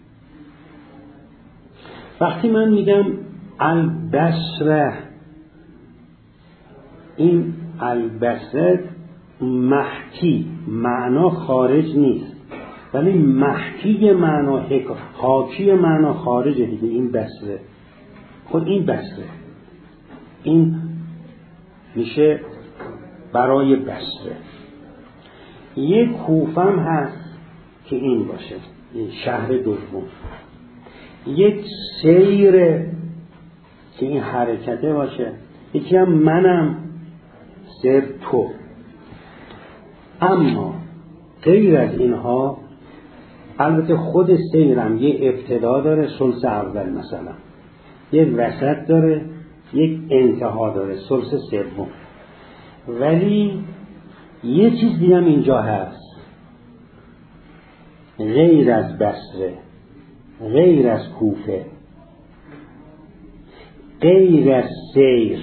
وقتی من میگم البصره، این البصره محکی معنا خارج نیست، ولی محکی معنا حاکی معنا خارجه دیگه. این بصره خود این بصره این میشه برای بصره. یک کوفم هست که این باشه، این شهر دوم. یک سیر که این حرکته باشه، یکی هم منم سر تو. اما غیر از اینها البته خود سیرم یه ابتدا داره، ثلث اول مثلا، یک وسط داره، یک انتها داره، ثلث سوم. ولی یه چیز دیگه هم اینجا هست غیر از بصره، غیر از کوفه، غیر از سیر،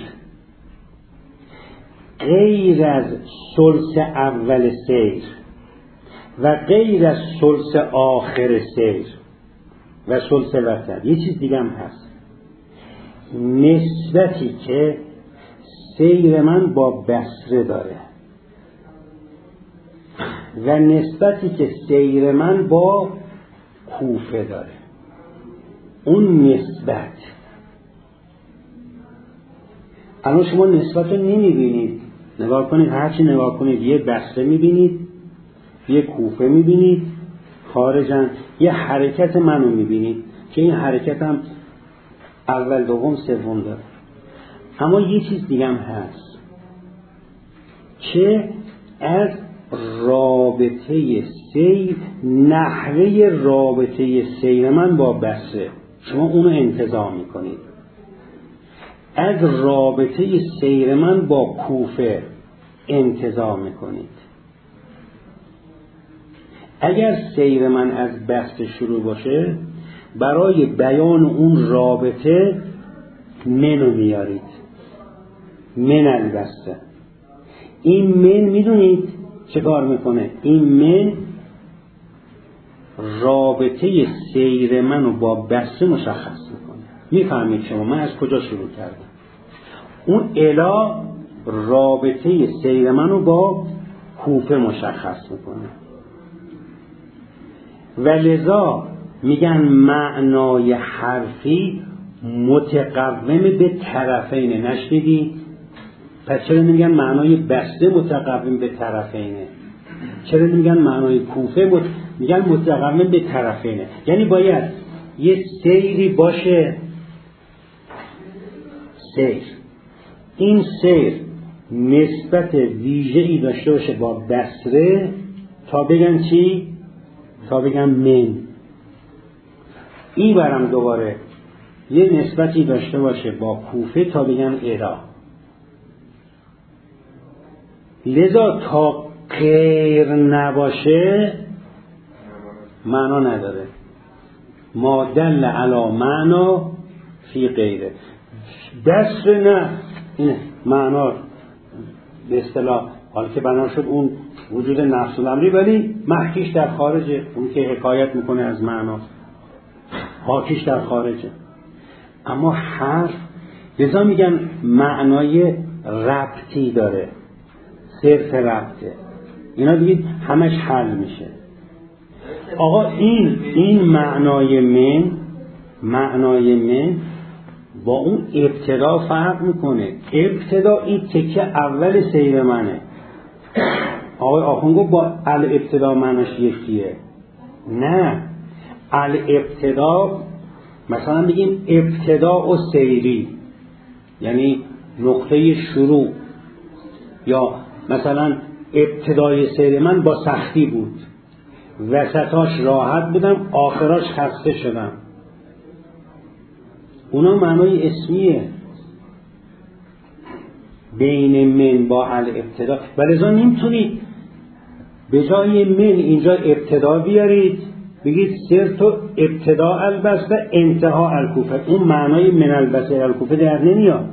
غیر از ثلث اول سیر و غیر از ثلث آخر سیر و ثلث وسط. یه چیز دیگه هم هست، نسبتی که سیر من با بصره داره و نسبتی که سیر من با کوفه داره. اون نسبت، الان شما نسبت رو نمیبینید، نگاه کنید، هرچی نگاه کنید یه بصره میبینید، یه کوفه میبینید خارجن، یه حرکت منو میبینید که این حرکت هم اول دوم سوم داره. اما یه چیز دیگه هم هست که از رابطه سیر، نحوه رابطه سیر من با بصره، شما اونو انتزاع میکنید. از رابطه سیر من با کوفه انتزاع میکنید. اگر سیر من از بسته شروع باشه، برای بیان اون رابطه منو میارید، من البسته. این من میدونید چه کار میکنه؟ این من رابطه سیر منو با بسته مشخص میکنه. میفهمید شما من از کجا شروع کردم؟ اون الا رابطه سیر منو با کوفه مشخص میکنه و لذا میگن معنای حرفی متقوم به طرفین. نشنیدی؟ پس چرا نمیگن معنای بسته متقوم به طرفینه؟ چرا نمیگن معنای کوفه مت... میگن متقوم به طرفینه؟ یعنی باید یه سیری باشه، سیر، این سیر نسبت ویژه‌ای داشته باشه با بصره تا بگن چی؟ تا بگن من. این برم دوباره یه نسبتی داشته باشه با کوفه تا بگن ادا. لذا تا غیر نباشه معنا نداره. ما دل علی معنا فی غیره. دست نه اینه معنا به اصطلاح حالا که بنا شد اون وجود نفس الامری، ولی محکیش در خارجه، اون که حکایت میکنه از معنا حاکیش در خارجه. اما حرف لذا میگن معنای ربطی داره، صرف ربطه. اینا دیگه همش حل میشه. آقا این این معنای من معنای من با اون ابتدا فرق میکنه. ابتدا این تکه اول سیر منه. آقای آخوند گفت با الابتدا معناش یکیه. نه، الابتدا مثلا بگیم ابتدا و سیری، یعنی نقطه شروع، یا مثلا ابتدای سیر من با سختی بود، وسطاش راحت بودم، آخراش خسته شدم. اونا معنای اسمیه بین من با الابتدا. ولذا نمیتونید به جای من اینجا ابتدا بیارید بگید سرت و ابتدا البسته انتها الکوفه. اون معنای من البسته الکوفه در نمیاد.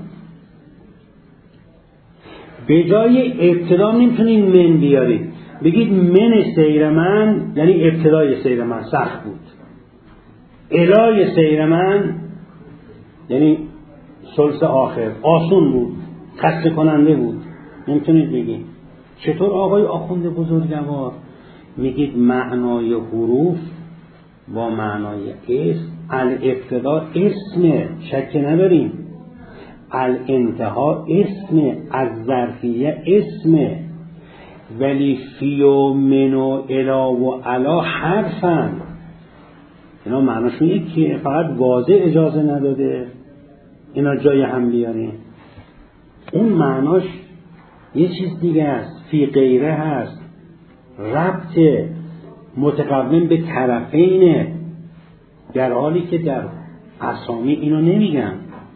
به جای ابتدا نمیتونید من بیارید بگید من سیر من، یعنی ابتدای سیر من سخت بود، الای سیر من یعنی ثلث آخر آسون بود، خسته کننده بود. نمیتونید بگید. چطور آقای آخوند بزرگوار میگید معنای حروف با معنای اسم؟ الابتدا اسمه، شک نداریم. الانتها اسمه، از ظرفیه اسمه، ولی فی و من و الا و علا حرفن. اینا معناشون یکیه، فقط واضح اجازه نداده اینا جای هم بیاریم. اون معناش یه چیز دیگه است، فی غیره هست، ربط متقوم به طرفینه، در حالی که در اسامی اینو نمیگن.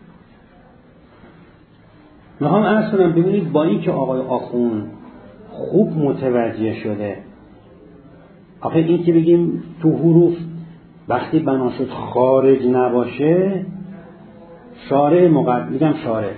میخوام عرض کنم ببینید با این که آقای آخوند خوب متوجه شده، آخه این که بگیم تو حروف وقتی بنا شد خارج نباشه، شارع مقدم میگم شارع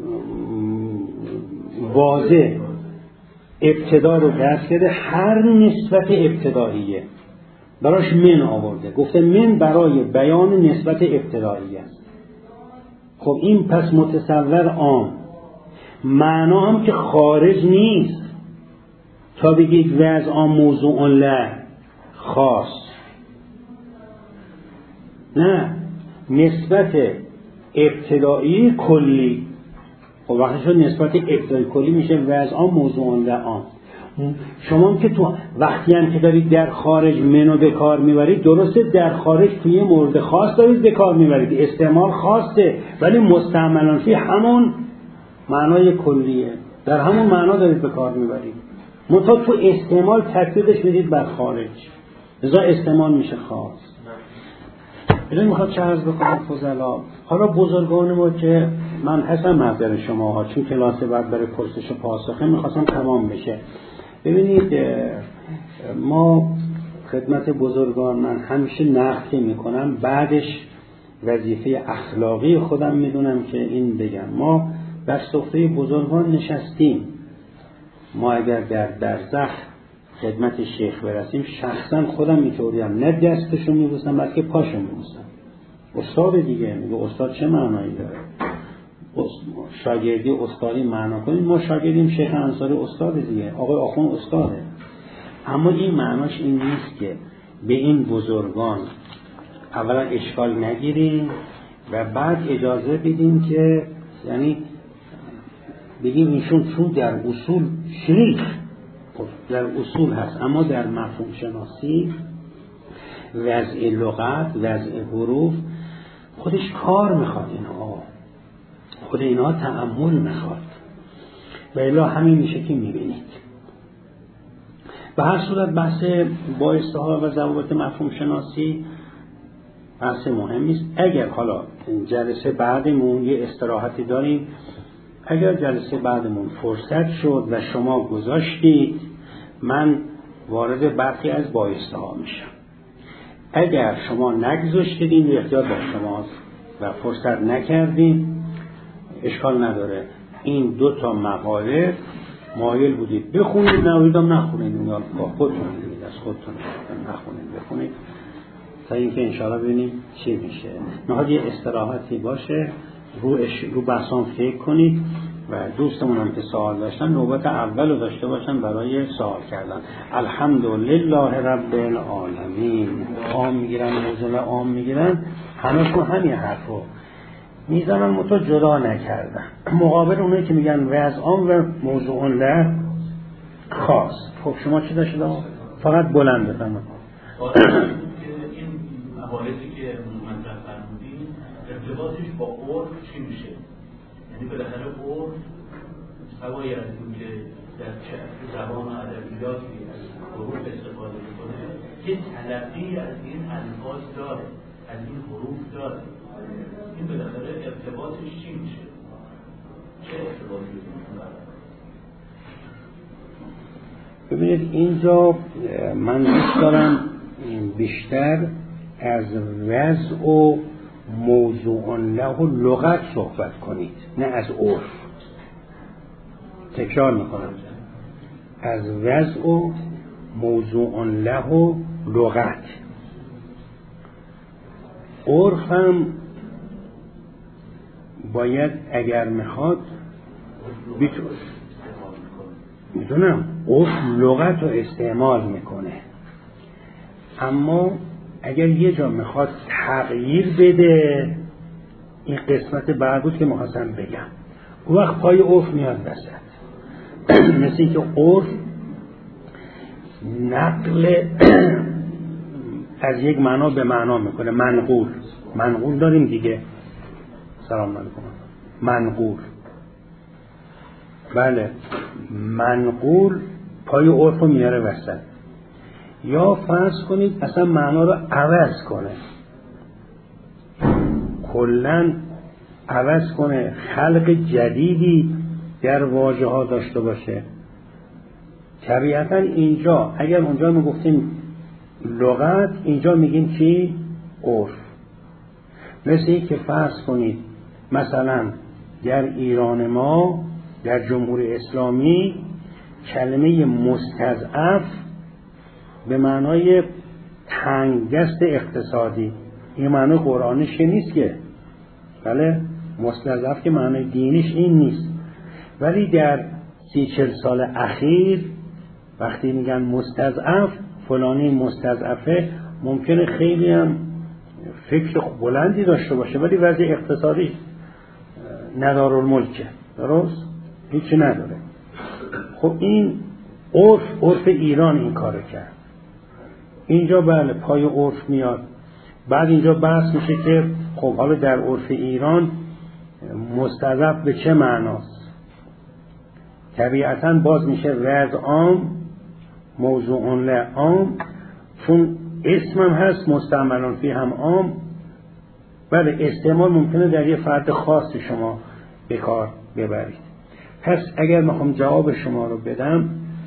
واضح ابتدا رو درس کرده، هر نسبت ابتداییه براش من آورده، گفته من برای بیان نسبت ابتدایی است. خب این پس متصور عام، معنا هم که خارج نیست تا بگید و از آن موضوع له خاص، نه، نسبت ابتدایی کلی. خب وقتی شد نسبت ابتدایی کلی میشه و از آن موضوع له آن. شما که تو وقتی هم که دارید در خارج منو به کار میبرید، درسته در خارج توی مورد خاص دارید به کار میبرید، استعمال خاصه، ولی مستعملان فی همون معنای کلیه، در همون معنا دارید به کار میبرید. منتها تو استعمال تکلیدش میدید بر خارج، لذا استعمال میشه خاص. ببین میخواد چه عرض بکنم فضلا. حالا بزرگان ما که من حسن محضر شما ها، چون کلاس بعد برای پرسش و پاسخه میخواستم تمام بشه. ببینید ما خدمت بزرگان من همیشه نقد میکنم، بعدش وظیفه اخلاقی خودم میدونم که این بگم. ما بر سفره بزرگان نشستیم، ما اگر در درزخ خدمت شیخ برسیم، شخصا خودم اینطوریم، نه دستشو میبوسم بلکه پاشو میبوسم. استاد دیگه میگه استاد چه معنایی داره؟ شاگردی استادی معنا کنیم. ما شاگردیم، شیخ انصاری استاد دیگه، آقای آخوند استاده. اما این معناش این نیست که به این بزرگان اولا اشکال نگیریم و بعد اجازه بدیم که یعنی بگیم ایشون چون در اصول شیخ در اصول هست، اما در مفهوم شناسی، وضع لغت، وضع حروف خودش کار میخواد، اینها خود اینها تأمل میخواد. و الا همین میشه که میبینید. به هر صورت بحث بایسته ها و ضوابط مفهوم شناسی بحث مهمی است. اگر حالا جلسه بعدمون یه استراحتی داریم، اگر جلسه بعدمون فرصت شد و شما گذاشتید، من وارد برخی از بایسته ها میشم. اگر شما نگذاشتید، این اختیار با شماست و فرصت نکردیم، اشکال نداره. این دو تا مقاله مایل بودید بخونید، نویدم نخونید، با خودتون بگید، از خودتون نخونید بخونید، تا اینکه انشاءالله ببینیم چی میشه. نهاد یه استراحتی باشه، رو, اش... رو بحثان فکر کنید و دوستمون هم که سوال داشتن نوبت اول رو داشته باشن برای سوال کردن. الحمدلله رب العالمین. عام میگیرن، موضوع عام میگیرن، همشون همین حرف رو میزنن، متو جدا نکردن مقابل اونایی که میگن وضع عام و موضوع له خاص. خب شما چی داشتید؟ فقط بلند بفرمایید. این مقاله‌ای که مطرح فرمودین ارتباطش با عرف چی میشه؟ یعنی بالاخره عرف سوای از این که در زبان و ادبیاتی از حروف استفاده میکنه، یه تلقی از این الفاظ داره، از این حروف داره. این بالاخره ارتباطش چی میشه؟ چه ارتباطی میشه؟ ببینید اینجا من دوست دارم بیشتر از وضع و موضوع له و لغت صحبت کنید، نه از عرف. تکرار میکنم، از وضع و موضوع له و لغت. عرف هم باید اگر میخواد میدونم عرف لغت رو استعمال میکنه، اما اگر یه جا میخواد تغییر بده، این قسمت بعد بود که میخواستم بگم، اون وقت پای عرف میاد وسط. مثل این که عرف نقل از یک معنا به معنا میکنه. منقول منقول داریم دیگه. سلام علیکم. منقول، بله، منقول پای عرف رو میاره وسط. یا فرض کنید اصلا معنا رو عوض کنه، کلن عوض کنه، خلق جدیدی در واژه ها داشته باشه. طبیعتا اینجا اگر اونجا میگفتیم لغت، اینجا میگیم چی؟ عرف. مثل این که فرض کنید مثلا در ایران ما، در جمهوری اسلامی، کلمه مستضعف به معنای تنگدست اقتصادی، این معنی قرآنیش نیست که، بله، مستضعف که معنی دینیش این نیست. ولی در سی چل سال اخیر وقتی میگن مستضعف، فلانی مستضعفه، ممکنه خیلی هم فکر بلندی داشته باشه ولی وضع اقتصادی ندارالملکه، درست؟ هیچی نداره. خب این عرف عرف ایران این کارو کرد. اینجا بله پای عرف میاد. بعد اینجا بحث میشه که خب حالا در عرف ایران مستضعف به چه معناست؟ طبیعتا باز میشه وضع عام، موضوع له عام، چون اسم هم هست، مستعملان فی هم عام. بله استعمال ممکنه در یه فرد خاص شما به کار ببرید. پس اگر میخوام جواب شما رو بدم،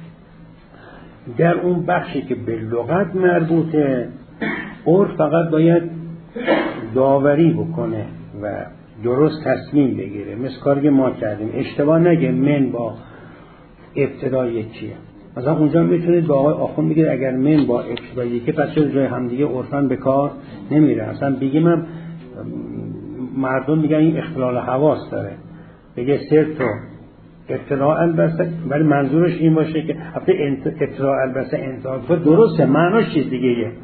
در اون بخشی که به لغت مربوطه، عرف فقط باید داوری بکنه و درست تصمیم بگیره، مثل کاری که ما کردیم. اشتباه نگه من با ابتدا یکیه. مثلا اونجا میتونید با آقای آخوند بگید اگر من با ابتدا یکی، پس چرا جای همدیگه عرفاً به کار نمیره؟ اصلا بگیم هم مردم میگن این اختلال حواس داره، بگه سر تو ابتدا البسه، ولی منظورش این باشه که حتی ابتدا البسه انتها درسته، معناش چیز دیگه یه.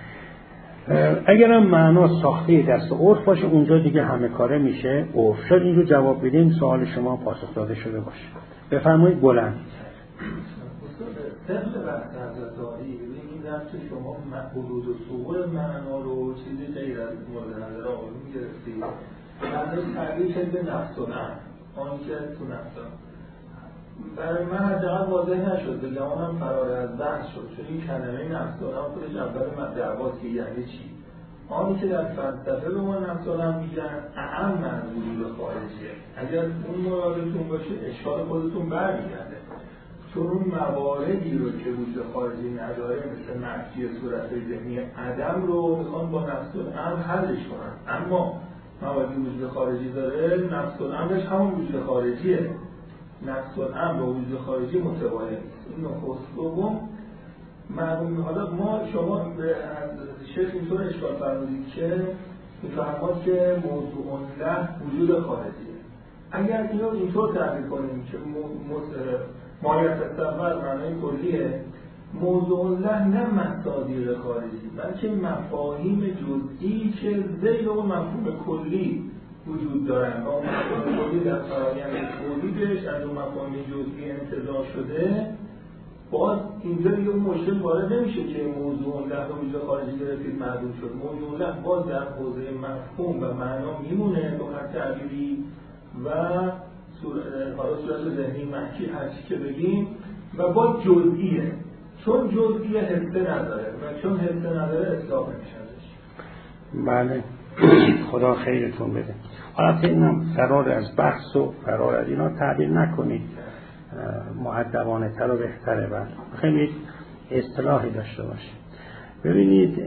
اگرم معنا ساخته دست عرف باشه، اونجا دیگه همه کاره میشه عرف. شد اینجور جواب بدیم سوال شما پاسخ داده شده باشه. بفرمایید بلند. طبق بحث حضرت عالی، این رفت شما حدود و سقوط معنا رو چیزی غیر از مورد نظر آقایون گرفتید، معنی تغییر شد به نفس و نفس، آن که تو نفس برای من حداقل واضح نشد، بگم اونم فرار از بحث شد، چون این کلمه نفس و نفس خودش اول من دعواست که یعنی چی؟ آنی که در فلسفه به ما نفس الامر میگن اهم از وجود خارجیه. اگر اون مرادتون باشه اشکال خودتون برمیگرده، چون اون مواردی رو که وجود خارجی نداره مثل نفی صورت ذهنی عدم رو میخوان با نفس الامر حلش کنن، اما مواردی وجود خارجی داره نفس الامرش همون وجود خارجیه. نفس الامر با وجود خارجی متباین است. این نخست. دوم معلوم حالا ما شما به شیخ اینطور اشکال فرمودید که میفهماد که موضوع له وجود خارجیه. اگر اینو اینطور تعریف کنیم که ماهیت تصور معنای کلیه، موضوع له نه مصادیق خارجی بلکه مفاهیم جزئی که زیر اون مفهوم کلی وجود دارن. اون مفهوم کلی در فرآیند تولیدش از اون مفاهیم جزئی انتزاع شده. باز اینجا دیگه اون مشکل وارد نمیشه که موضوع له و وجود خارجی گرفتید معلوم شد. موضوع له باز در حوزه مفهوم و معنا میمونه به هر تعبیری و حالا صورت ذهنی محکی هرچی که بگیم و با جزئیه، چون جزئیه حسه نداره و چون حسه نداره اصلاح نمیشه ازش. بله خدا خیرتون بده. حالا اینم فرار از بحث و فرار از اینا تعبیر نکنید، مؤدبانه تر و بهتره. بله خیلی اصطلاحی داشته باشه. ببینید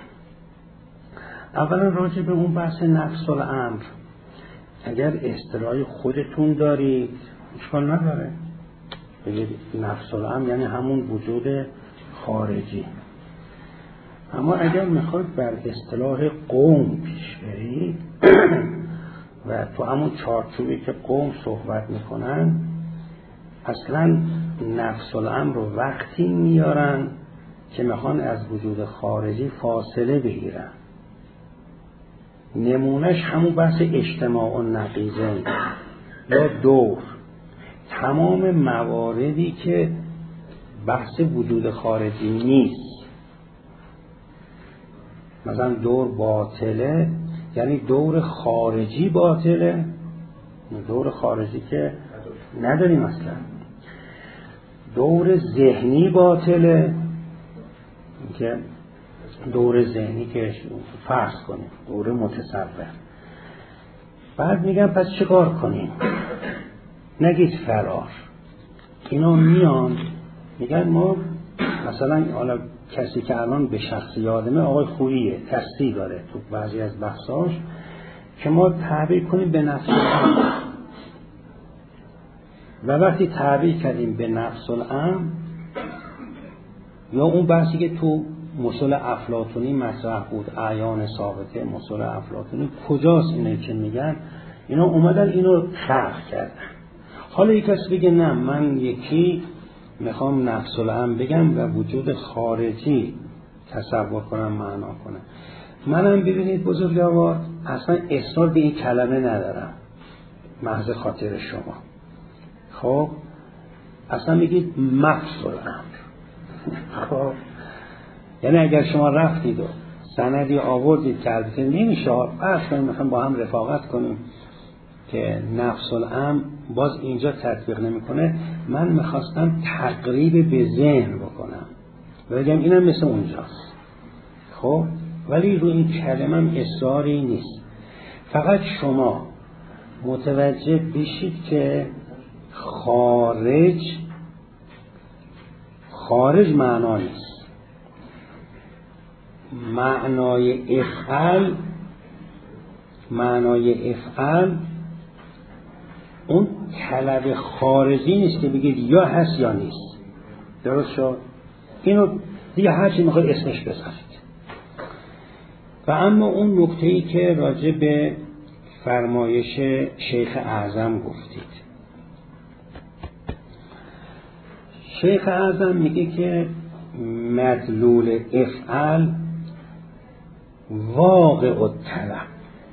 اولا راجع به اون بحث نفس الامر اگر اصطلاحی خودتون دارید اشکال نداره، بگید نفس الامر یعنی همون وجود خارجی. اما اگر میخواید بر اصطلاح قوم پیش برید و تو همون چارچوبی که قوم صحبت میکنن اصلا نفس الامر رو وقتی میارن که میخوان از وجود خارجی فاصله بگیرن. نمونهش همون بحث اجتماع و نقیضه یا دور، تمام مواردی که بحث وجود خارجی نیست. مثلا دور باطله یعنی دور خارجی باطله، دور خارجی که نداریم اصلا. دور ذهنی باطله که دور ذهنی که فرض کنیم دور متصور. بعد میگم پس چه کار کنیم؟ نگید فرار. اینا میان میگن ما مثلا حالا کسی که الان به شخصی آدمه آقای خوییه تصدیق داره تو بعضی از بحثاش که ما تعبیر کنیم به نفس الامر و وقتی تعبیر کردیم به نفس الامر یا اون بحثی که تو مصول افلاطونی مطرح بود اعیان ثابته مصول افلاطونی کجاست اینه که میگن اینا اومدن اینو خلق کردن. حالا یک کسی بگه نه من یکی میخوام نفس الامر بگم و وجود خارجی تصور کنم معنا کنم. منم ببینید بزرگوار اصلا اصرار به این کلمه ندارم محض خاطر شما. خب اصلا میگید نفس الامر. خب یعنی اگر شما رفتید و سندی آوردید که البته نمیشه اصلا میخوام با هم رفاقت کنیم که نفس الامر باز اینجا تطبیق نمیکنه، من میخواستم تقریب به ذهن بکنم و بگم اینم مثل اونجاست. خب ولی رو این کلمه هم اصراری نیست، فقط شما متوجه بشید که خارج خارج معنا نیست. معنای افعل معنای افعل اون طلب خارجی نیست که بگید یا هست یا نیست. درست شد؟ اینو دیگه هر چی میخواد اسمش بذارید. و اما اون نکته‌ای که راجع به فرمایش شیخ اعظم گفتید، شیخ اعظم میگه که مدلول افعل واقع الطلب.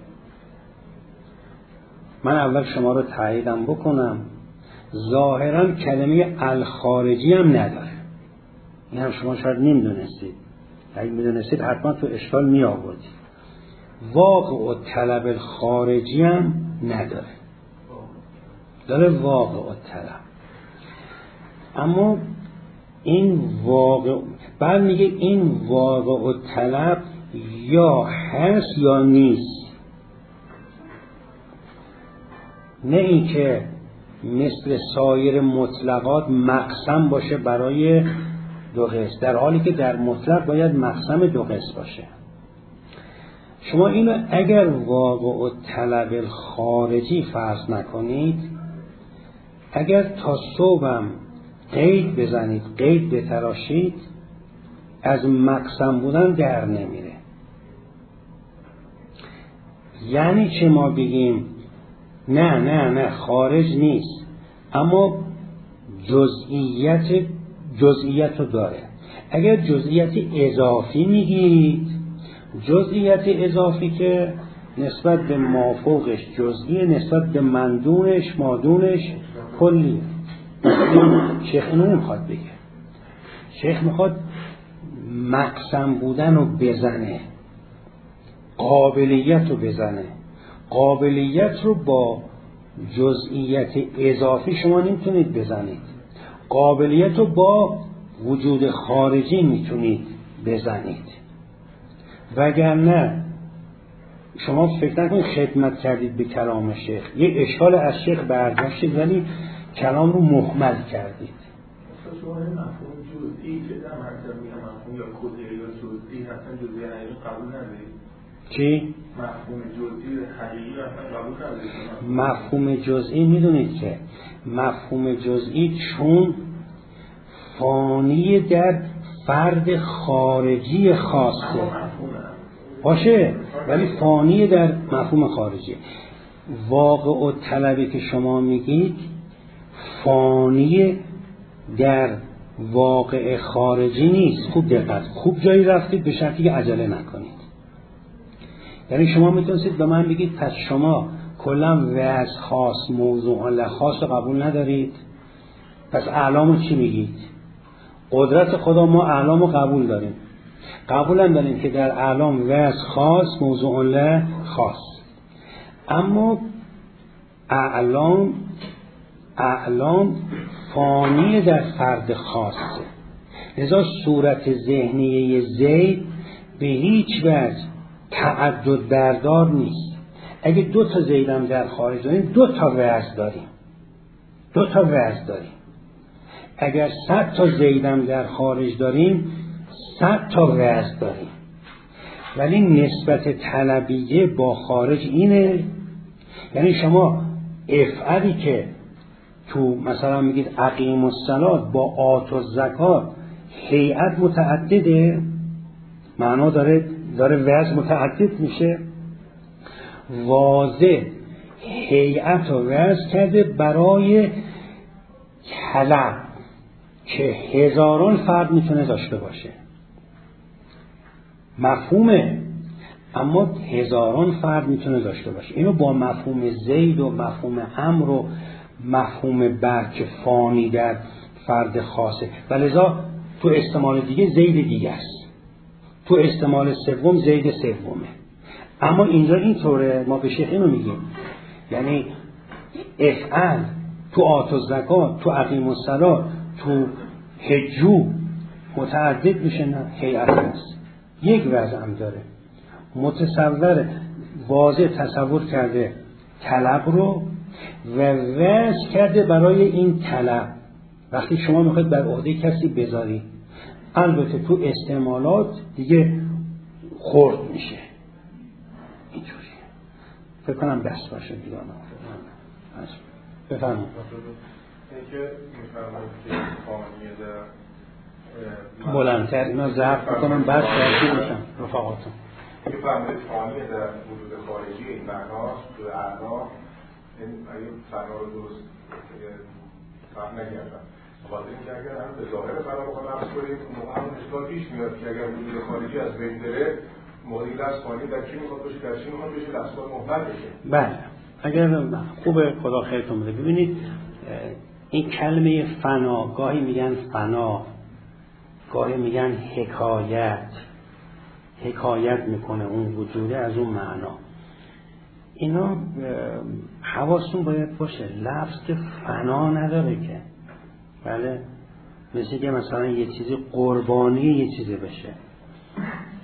من اول شما رو تاییدم بکنم، ظاهرا کلمه الخارجی هم نداره. این هم شما شاید نمیدونستید، اگه میدونستید حتما تو اشکال می آوردید. واقع الطلب الخارجی هم نداره، داره واقع الطلب. اما این واقع بعد میگه این واقع الطلب یا هست یا نیست، نه اینکه مثل سایر مطلقات مقسم باشه برای دو قسم، در حالی که در مطلق باید مقسم دو قسم باشه. شما اینو اگر واقع و طلب خارجی فرض نکنید، اگر تا صبحم قید بزنید، قید بتراشید، از مقسم بودن در نمیره. یعنی چه ما بگیم نه نه نه خارج نیست، اما جزئیت جزئیت رو داره. اگر جزئیت اضافی میگید، جزئیت اضافی که نسبت به مافوقش جزئی، نسبت به مندونش مادونش کلی. شیخ اینو نمیخواد بگه، شیخ میخواد مقسم بودن رو بزنه، قابلیت رو بزنه. قابلیت رو با جزئیت اضافی شما نمیتونید بزنید، قابلیت رو با وجود خارجی میتونید بزنید. وگرنه شما فکر نکنید خدمت کردید به کلام شیخ، یه اشکال از شیخ برداشتید ولی کلام رو مهمل کردید. شما این مفهوم جزئی که در منطق میگم مفهوم یا کلی یا جزئی اصلا جزئی حقیقی قبول ندارید؟ چی؟ مفهوم جزئی حقیقی اصلا قبول ندارید؟ مفهوم جزئی میدونید که مفهوم جزئی چون فانی در فرد خارجی خاصه باشه، ولی فانی در مفهوم خارجی. واقع و طلبی که شما میگید فانی در واقع خارجی نیست. خوب دقت، خوب جایی رفتید، به شرطی که عجله نکنید. یعنی شما میتونید به من بگید پس شما کلا وضع خاص موضوع خاص رو قبول ندارید، پس اعلامو چی میگید؟ قدرت خدا ما اعلامو قبول داریم، قبول هم داریم که در اعلام وضع خاص موضوع له خاص، اما اعلام اعلام فانی در فرد خاصه. لذا صورت ذهنیه زید به هیچ وجه تعدد بردار نیست. اگه دو تا زیدم در خارج داریم، دو تا وضع داریم، دو تا وضع داریم. اگر صد تا زیدم در خارج داریم، صد تا وضع داریم. ولی نسبت طلبیه با خارج اینه، یعنی شما افعلی که تو مثلا میگید اقیم الصلات با آت الزکات هیئت متعدده، معنا داره داره وضع متعدد میشه. واضح هیئت رو وضع کرده برای طلب که هزاران فرد میتونه داشته باشه، مفهومه، اما هزاران فرد میتونه داشته باشه. اینو با مفهوم زید و مفهوم امر و مفهوم برک فانی در فرد خاصه. ولذا تو استعمال دیگه زید دیگه است، تو استعمال سوم زید سومه. اما اینجا اینطوره، ما به شیخ اینو میگیم، یعنی افعل تو آت و زکات، تو اقیم الصلات، تو حجو متعدد میشه، نه هیئت هست، یک وضع هم داره. متصور واضح تصور کرده طلب رو و وضع کرده برای این طلب. وقتی شما میخواید بر عهده کسی بذاری، البته تو استعمالات دیگه خرد میشه. اینجوری فکر کنم دست باشه دیگه. بفرمایید. اینکه میفرمایید که فانیه در بلندتر اینا ضبط بکنم بعد ترجیح میشم رفاقاتون. میفرمایید فانیه در وجود خارجی این معناست تو اعلا. این اگه فنا رو درست فهم نگردم، خاطر اینکه اگر هم به ظاهر فنا بخواه نفس کنیم، اون موقع هم اشکال پیش میاد که اگر وجود خارجی از بین بره، موقعی لفظ فانی در چی میخواد باشه، در چی میخواد بشه، لفظات محبت بشه. بله، اگر خوبه، خدا خیرتون بده. ببینید این کلمه فنا، گاهی میگن فنا، گاهی میگن حکایت، حکایت میکنه اون وجوده از اون معنا. اینا حواستون باید باشه، لفظ که فنا نداره که، بله، مثل که مثلا یه چیزی قربانی یه چیزی بشه.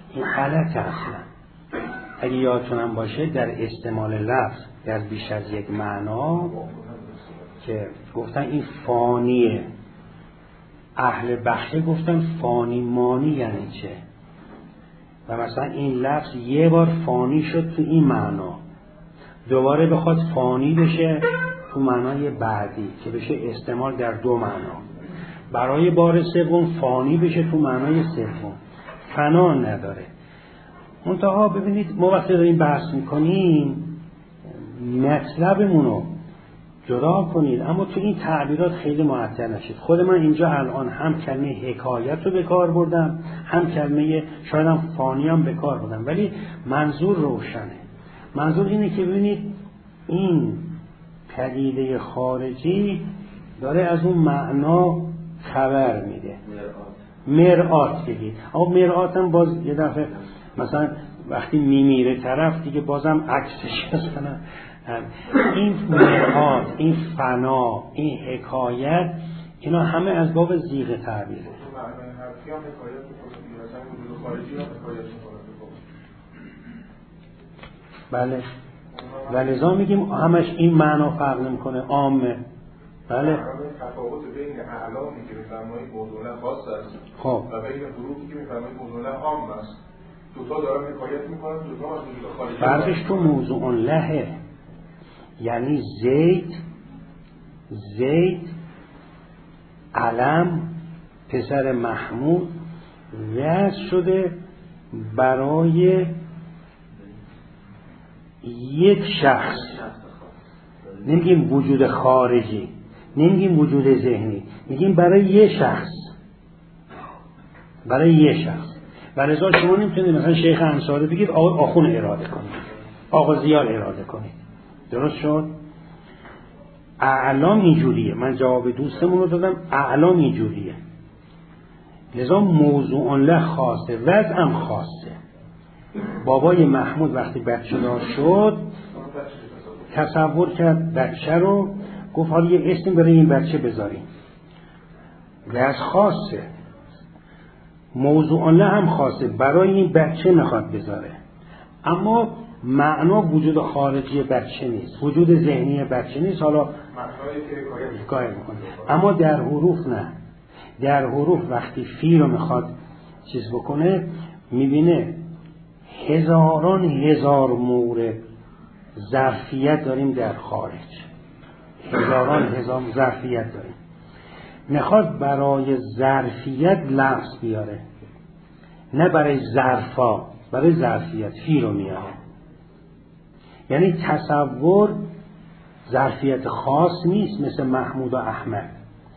این غلطه اصلا. اگه یادتونم باشه در استعمال لفظ در بیش از یک معنا که گفتن این فانیه، اهل بخشه گفتن فانی مانی یعنی چه، و مثلا این لفظ یه بار فانی شد تو این معنا، دوباره بخواد فانی بشه تو معنای بعدی که بشه استعمال در دو معنا، برای بار سوم فانی بشه تو معنای سوم، فنا نداره. منتها ببینید ما وقتی داریم بحث میکنیم مطلبمونو جدا کنید، اما تو این تعبیرات خیلی معطل نشید. خود من اینجا الان هم کلمه حکایت رو به کار بردم، هم کلمه شاید هم فانی هم به کار بردم، ولی منظور روشنه. منظور اینه که ببینید این پدیده خارجی داره از اون معنا خبر میده. مرآت بگید، اما مرآت هم باز یه دفعه مثلا وقتی میمیره طرف دیگه بازم عکسش مثلا این مرآت، این فنا، این حکایت، اینا همه از باب صیغه تعبیره. بله ولذا میگیم همش این معنا فرق نمیکنه، عامه. بله تفاوت بین اعلامی که میفرمایید موضوع خاص است خب و بین حروفی که میفرمایید موضوع عام است، دو تا دارن حکایت میکنن، دو تا از وجود خارجی. فرقش تو موضوع لهه، یعنی زید زید علم پسر محمود وضع شده برای یک شخص، نمیگیم وجود خارجی، نمیگیم وجود ذهنی، میگیم برای یه شخص، برای یه شخص. ولذا شما نمیتونید مثلا شیخ انصاری بگید آقا آخون اراده کنید، آقا زیار اراده کنید. درست شد؟ اعلام اینجوریه. من جواب دوستمون رو دادم، اعلام اینجوریه. لذا موضوع له خاصه، وضعم خاصه. بابای محمود وقتی بچه دار شد تصور کرد بچه رو، گفت حالا یه اسم برای این بچه بذاریم. وضع خاصه، موضوع له هم خاصه، برای این بچه میخواد بذاره. اما معنا وجود خارجی بچه نیست، وجود ذهنی بچه نیست. حالا حکایت میکنه، اما در حروف نه. در حروف وقتی فی رو میخواد چیز بکنه میبینه هزاران هزار مورد ظرفیت داریم در خارج، هزاران هزار ظرفیت داریم. میخواد برای ظرفیت لفظ بیاره، نه برای ظرفا، برای ظرفیت فی رو میاره. یعنی تصور ظرفیت خاص نیست مثل محمود و احمد،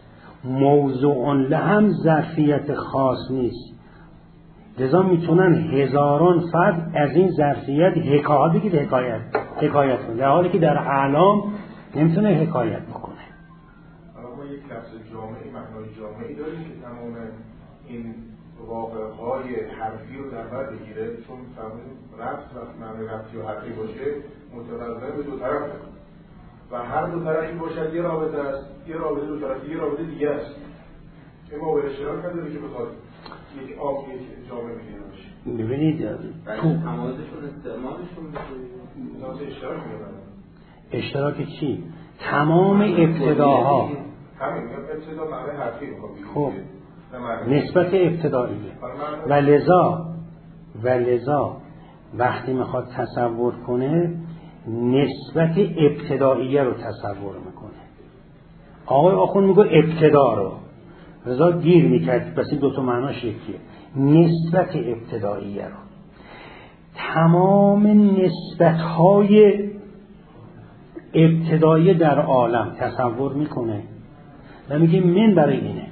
موضوع له هم ظرفیت خاص نیست. لذا میتونن هزاران فرد از این ظرفیت حکایت بگید، حکایت حکایت کنه، در حالی که در اعلام نمیتونه حکایت بکنه. حالا ما یک لفظ جامعی، معنای جامعی داریم که تمام این واقعهای حرفی رو در بر بگیره، چون فرمودیم رفت وقتی معنی رفتی و حرفی باشه متوازن به دو طرف و هر دو طرفی باشد یه رابطه است، یه رابطه دو طرفی یه رابطه دیگه است. اما به اشتراک نداره که بخواد یک آب یک جامعه بگیره باشه. ببینید تو تمایزشون استعمالشون بشه اشتراک میدونن. اشتراک چی؟ تمام ابتداها همین ابتدا معنی حرفی میخوام. خب نسبت ابتداییه و لذا و لذا وقتی میخواد تصور کنه نسبت ابتداییه رو تصور میکنه. آقای آخوند میگه ابتدا رو، لذا گیر میکرد، پس این دوتا معناش یکیه. نسبت ابتداییه رو، تمام نسبتهای ابتدایی در عالم تصور میکنه و میگه من برای اینه.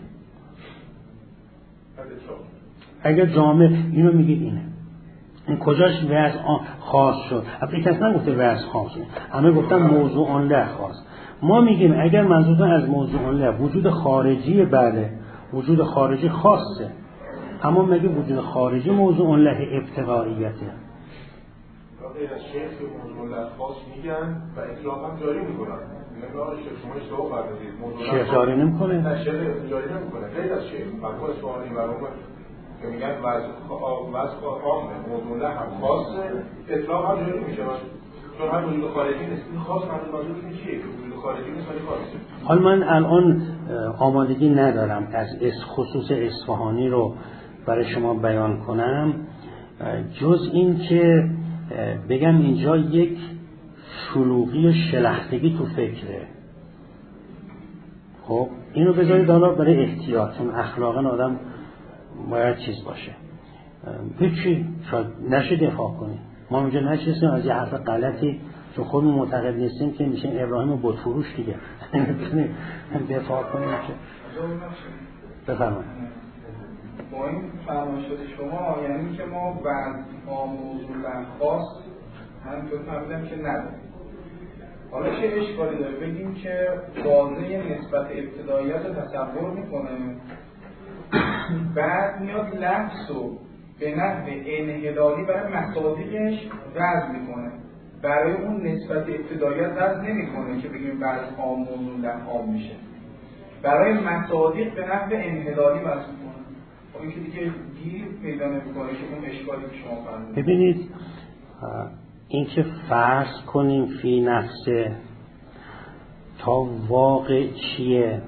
اگر جامعه اینو میگه اینه، این کجاش وضع خاص شد؟ البته کس نگفته وضع خاص شد، همه گفتن موضوع له خاص. ما میگیم اگر منظورتون از موضوع له وجود خارجی، بله وجود خارجی خاصه، اما مگه وجود خارجی موضوع له ابتداییته؟ غیر از شیخ که موضوع له خاص میگن و اطلاق هم جاری میکنن. نگاه شما اشتباه فرمودید. شیخ جاری نمیکنه؟ نه شیخ جاری نمیکنه. غیر از شیخ مرحوم اصفهانی، مرحوم که میگن وضع عامه، موضوع هم خاصه، اطلاق هم جوری میشه چون هر وجود خارجی نیست. این خاص منظور از چیه؟ وجود خارجی نیست ولی خاصه. حالا من الان آمادگی ندارم از خصوص اصفهانی رو برای شما بیان کنم، جز این که بگم اینجا یک شلوغی و شلختگی تو فکره. خب اینو بذارید حالا برای احتیاط، چون اخلاقا آدم باید چیز باشه. هیچی شاید نشه دفاع کنی، ما اونجا نشستیم از یه حرف غلطی چون خودمون معتقد نیستیم که میشه ابراهیم بت فروش دیگه نمیتونیم دفاع کنیم. که بفرمایید. با این فرمایش شما یعنی که ما بعض موضوع خاص همینطور فهمیدم که نداریم. حالا چه اشکالی داره بگیم که بازه نسبت ابتداییت رو تصور میکنه، بعد میاد لفظ رو به نحو انحلالی برای مصادیقش وضع میکنه، برای اون نسبت ابتداییت وضع نمیکنه که بگیم بعد عام موضوع لحاظ میشه، برای مصادیق به نحو انحلالی وضع میکنه. خب این که دیگه گیر پیدا نمیکنه که اون اشکالی که شما فرمودید. ببینید این که فرض کنیم فی نفسه تا واقع چیه،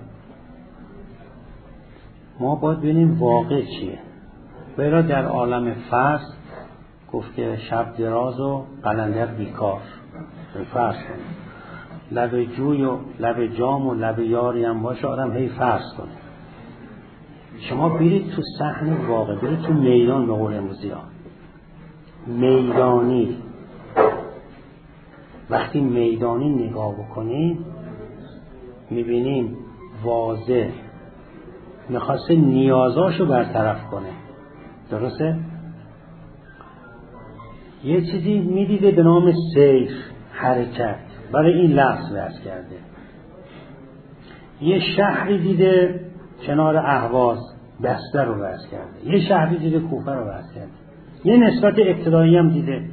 ما باید ببینیم واقع چیه. برای در عالم فرض گفت که شب دراز و قلندر بیکار. فرض کنیم لب جوی و لب جام و لب یاری هم باشه، آدم هی فرض کنه. شما برید تو صحن واقع، برید تو میدان، به قول امروزی ها میدانی، وقتی میدانی نگاه بکنیم میبینیم واضح میخواسته نیازاشو برطرف کنه، درسته؟ یه چیزی میدیده به نام سیر، حرکت، برای این لفظ وضع کرده. یه شهری دیده کنار اهواز، بستر رو وضع کرده. یه شهری دیده کوفه رو وضع کرده. یه نسبت ابتدایی هم دیده.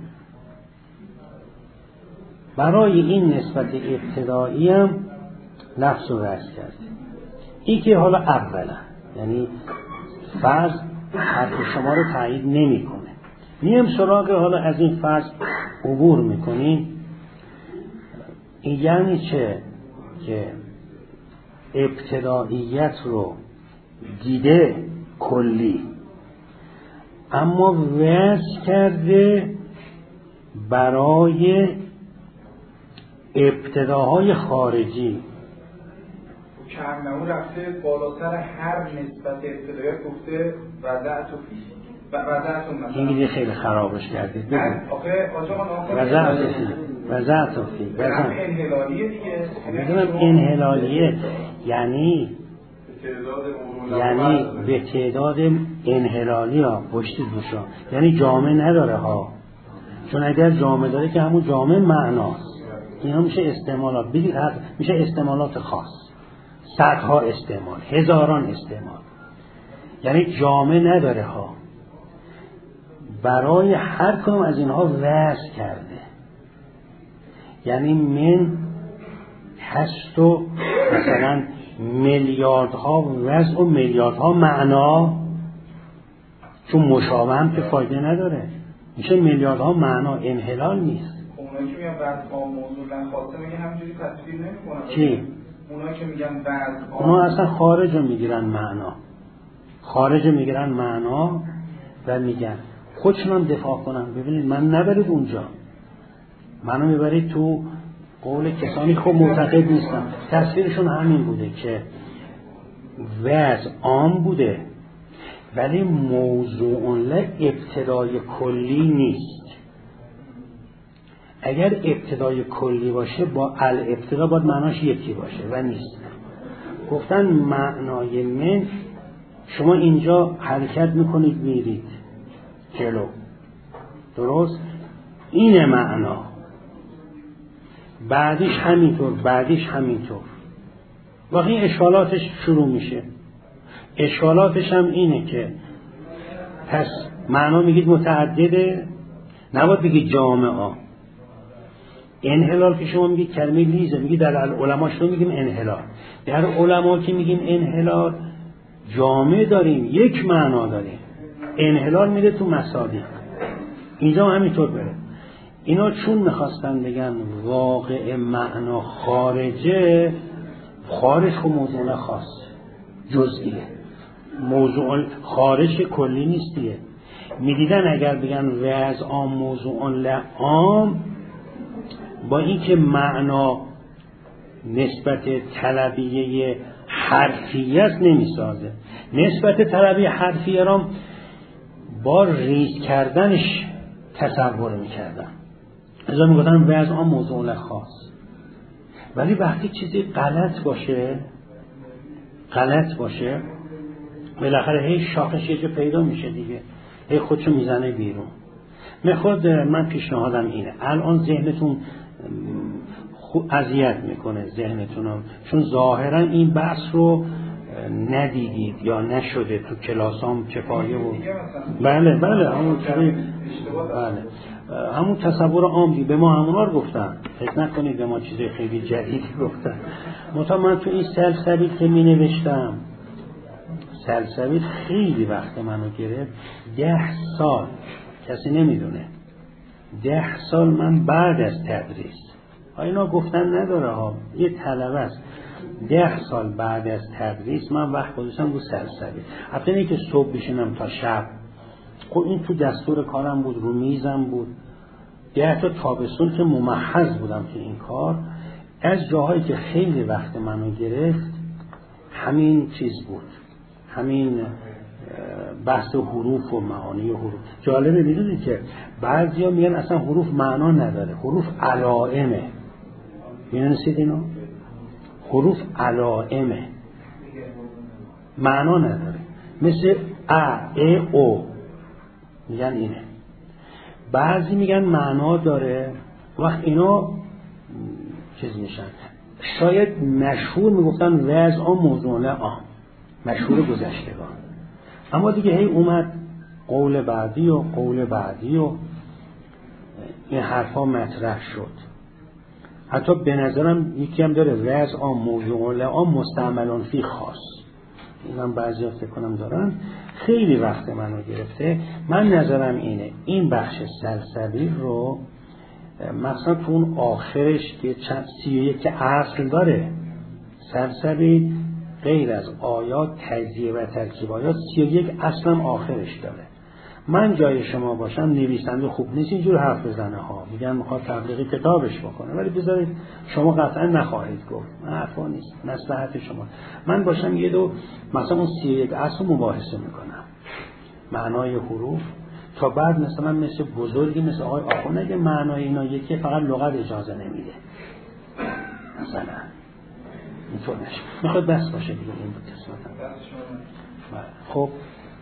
برای این نسبت ابتدایی هم لفظ رو وضع کرده. این که حالا اولا، یعنی فرض حرف شما رو تایید نمی کنه. میم سراغ حالا از این فرض عبور میکنیم. این یعنی چه؟ که ابتداییت رو دیده کلی، اما وضع کرده برای ابتداهای خارجی. کارنامه رفته بالاتر هر نسبت ابتدایی گفته وضعت و فی وضعت و مثلا این خیلی خرابش کردید. آخه آقا وضعت و فی وضعت و فی وضعت انحلالیه دیگه. میدونم انحلالیه یعنی یعنی به تعداد انحلالی ها پشتی دوشا، یعنی جامعه نداره ها، چون اگر جامعه داره که همون جامعه معناست. اینا میشه استعمالات، بگید میشه استعمالات خاص، صدها استعمال، هزاران استعمال، یعنی جامعه نداره ها. برای هر کدوم از اینها وضع کرده، یعنی من هست و مثلا میلیاردها وضع و میلیاردها معنا، چون مشابه هم که فایده نداره، میشه میلیاردها معنا، انحلال نیست. اونایی که میگن وضع عام موضوع لنخواسته میگه همینجوری تصویر نمیکنن. چی؟ اونایی که میگن وضع عام، اونا اصلا خارج رو میگیرن معنا، خارج رو میگیرن معنا و میگن خودشون هم دفاع کنن. ببینید من نبرید اونجا، منو میبرید تو قول کسانی که معتقد نیستن. تصویرشون همین بوده که وضع عام بوده ولی موضوع له ابتدای کلی نیست. اگر ابتدای کلی باشه با الابتدا باید معناش یکی باشه و نیست. گفتن معنای من، شما اینجا حرکت میکنید میرید جلو، درست؟ این معنا، بعدیش همینطور، بعدیش همینطور. واقعی اشکالاتش شروع میشه. اشکالاتش هم اینه که پس معنا میگید متعدده، نباید بگید جامعه. انحلال که شما میگید کلمه لیزه، میگید در علما شما میگیم انحلال. در علما که میگیم انحلال جامعه داریم، یک معنا داریم. انحلال میره تو مصادیق، اینجا همینطور بره. اینا چون میخواستن بگن واقع معنا خارجه، خارج خب موضوع خاص جزئیه، موضوع خارج کلی نیست دیگه. میدیدن اگر بگن وضع عام موضوع لعام، با اینکه معنا نسبت طلبیه حرفیه است نمیسازه، نسبت طلبیه حرفیه را با ریز کردنش تصور میکردن، ازا میگفتن وضع عام موضوع خاص. ولی وقتی چیزی غلط باشه غلط باشه بالاخره هی شاخش یه جا پیدا میشه دیگه، هی خودشو میزنه بیرون. میخواد من پیشنهادم اینه، الان ذهنتون اذیت میکنه ذهنتون، چون ظاهرا این بحث رو ندیدید یا نشده تو کلاسام کفایه و بله بله همون بله همون تصور عام دی به ما همونا رو گفتن، فکر نکنید به ما چیز خیلی جدیدی گفتن. متا من تو این سلسبیل که می نوشتم، سلسبیل خیلی وقت منو گرفت، ده سال کسی نمیدونه، ده سال من بعد از تدریس، اینا گفتن نداره ها، یه طلبه است، ده سال بعد از تدریس من وقت گذاشتم رو سلسبیل، حتی نه که صبح بشینم تا شب، خب این تو دستور کارم بود، رو میزم بود. ده تا تابستون که ممحض بودم تو این کار، از جاهایی که خیلی وقت منو گرفت همین چیز بود، همین بحث حروف و معانی حروف. جالبه میدونید که بعضیا میگن اصلا حروف معنا نداره، حروف علائمه. میدونید اینو؟ حروف علائمه، معنا نداره، مثل ا ا او میگن اینه. بعضی میگن معنا داره، وقت اینا چیز میشن. شاید مشهور میگفتن وضع عام موضوع عام، مشهور گذشتگان، اما دیگه هی اومد قول بعدی و قول بعدی و این حرفا مطرح شد. حتی به نظرم یکی هم داره وضع عام موضوع عام مستعملون فی خاص، اینم بعضی فکر کنم دارن. خیلی وقت منو گرفته. من نظرم اینه این بخش سلسبیل رو مثلا تو اون آخرش که سی و یک اصل داره، سلسبیل غیر از آیات تجزیه و ترکیب آیات سی و یک اصلا آخرش داره. من جای شما باشم نویسنده خوب نیست اینجور حرف بزنه ها، میگن میخواد تبلیغی کتابش بکنه، ولی بذارید شما قطعا نخواهید گفت، حرفا نیست، مصلحت شما. من باشم یه دو مثلا اون سی و یک اصل مباحثه میکنم، معنای حروف، تا بعد مثلا مثل بزرگی مثل آقای آخون اگه معنای اینا یکی فقط لغت اجازه نمیده مثلا اینطور نشه، میخواد بس باشه دیگه این بود قسمتم. خب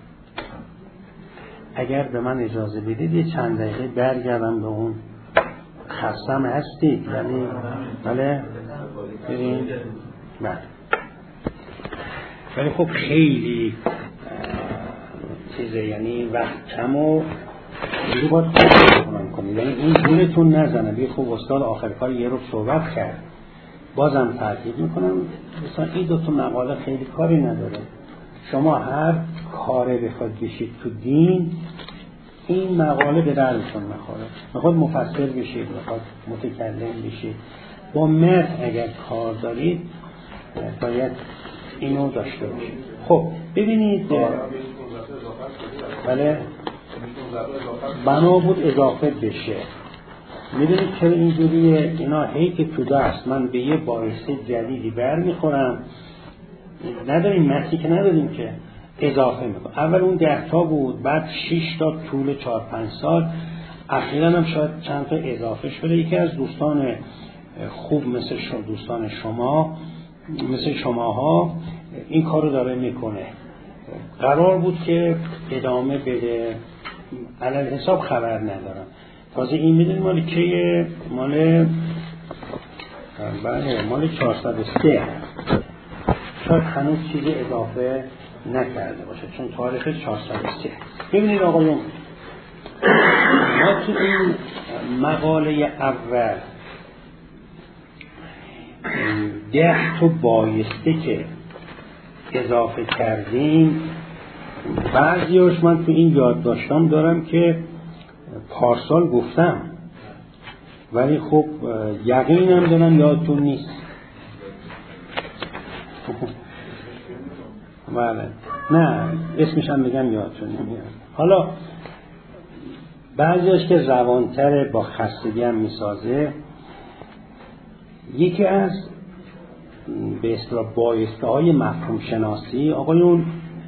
اگر به من اجازه بدید یه چند دقیقه برگردم به اون خستم هستید ولی بله بریم بله ولی خب خیلی چیزه، یعنی وقت کم و دیگه باید خواهد کنید، یعنی این دونتون نزنه. بگه خب استاد آخر کار یه رو صحبت کرد، بازم تاکید میکنم مثلا این دوتا مقاله خیلی کاری نداره. شما هر کاره بخواد بشید تو دین این مقاله به درتون میخوره، میخواد مفسر بشید، میخواد متکلم بشید، با متن اگر کار دارید باید اینو داشته باشید. خب ببینید بله بنا بود اضافه بشه. میدونید چرا اینجوریه؟ اینا هی که تو دست من به یه باعث جدیدی بر میخورم، نداریم مسی که نداریم که اضافه میکنم. اول اون ده تا بود، بعد شش تا طول چهار پنج سال، اخیراً هم شاید چند تا اضافه شده. یکی از دوستان خوب مثل شما دوستان شما مثل شماها این کارو داره میکنه. قرار بود که ادامه بده، علل حساب خبر ندارم. تازه این میدونی مال که مال بله مال چهارصد و سه، شاید هنوز چیزی اضافه نکرده باشه چون تاریخ چهارصد و سه. ببینید آقایون، ما تو این مقاله اول ده تا بایسته که اضافه کردیم بعضیاش من تو این یادداشتام دارم که پارسال گفتم، ولی خب یقینم دارم یادتون نیست. بله نه اسمش هم بگم یادتون نمیاد. حالا بعضیاش که روانتره با خستگی هم میسازه. یکی از به اصطلاح بایسته های مفهوم شناسی، آقایون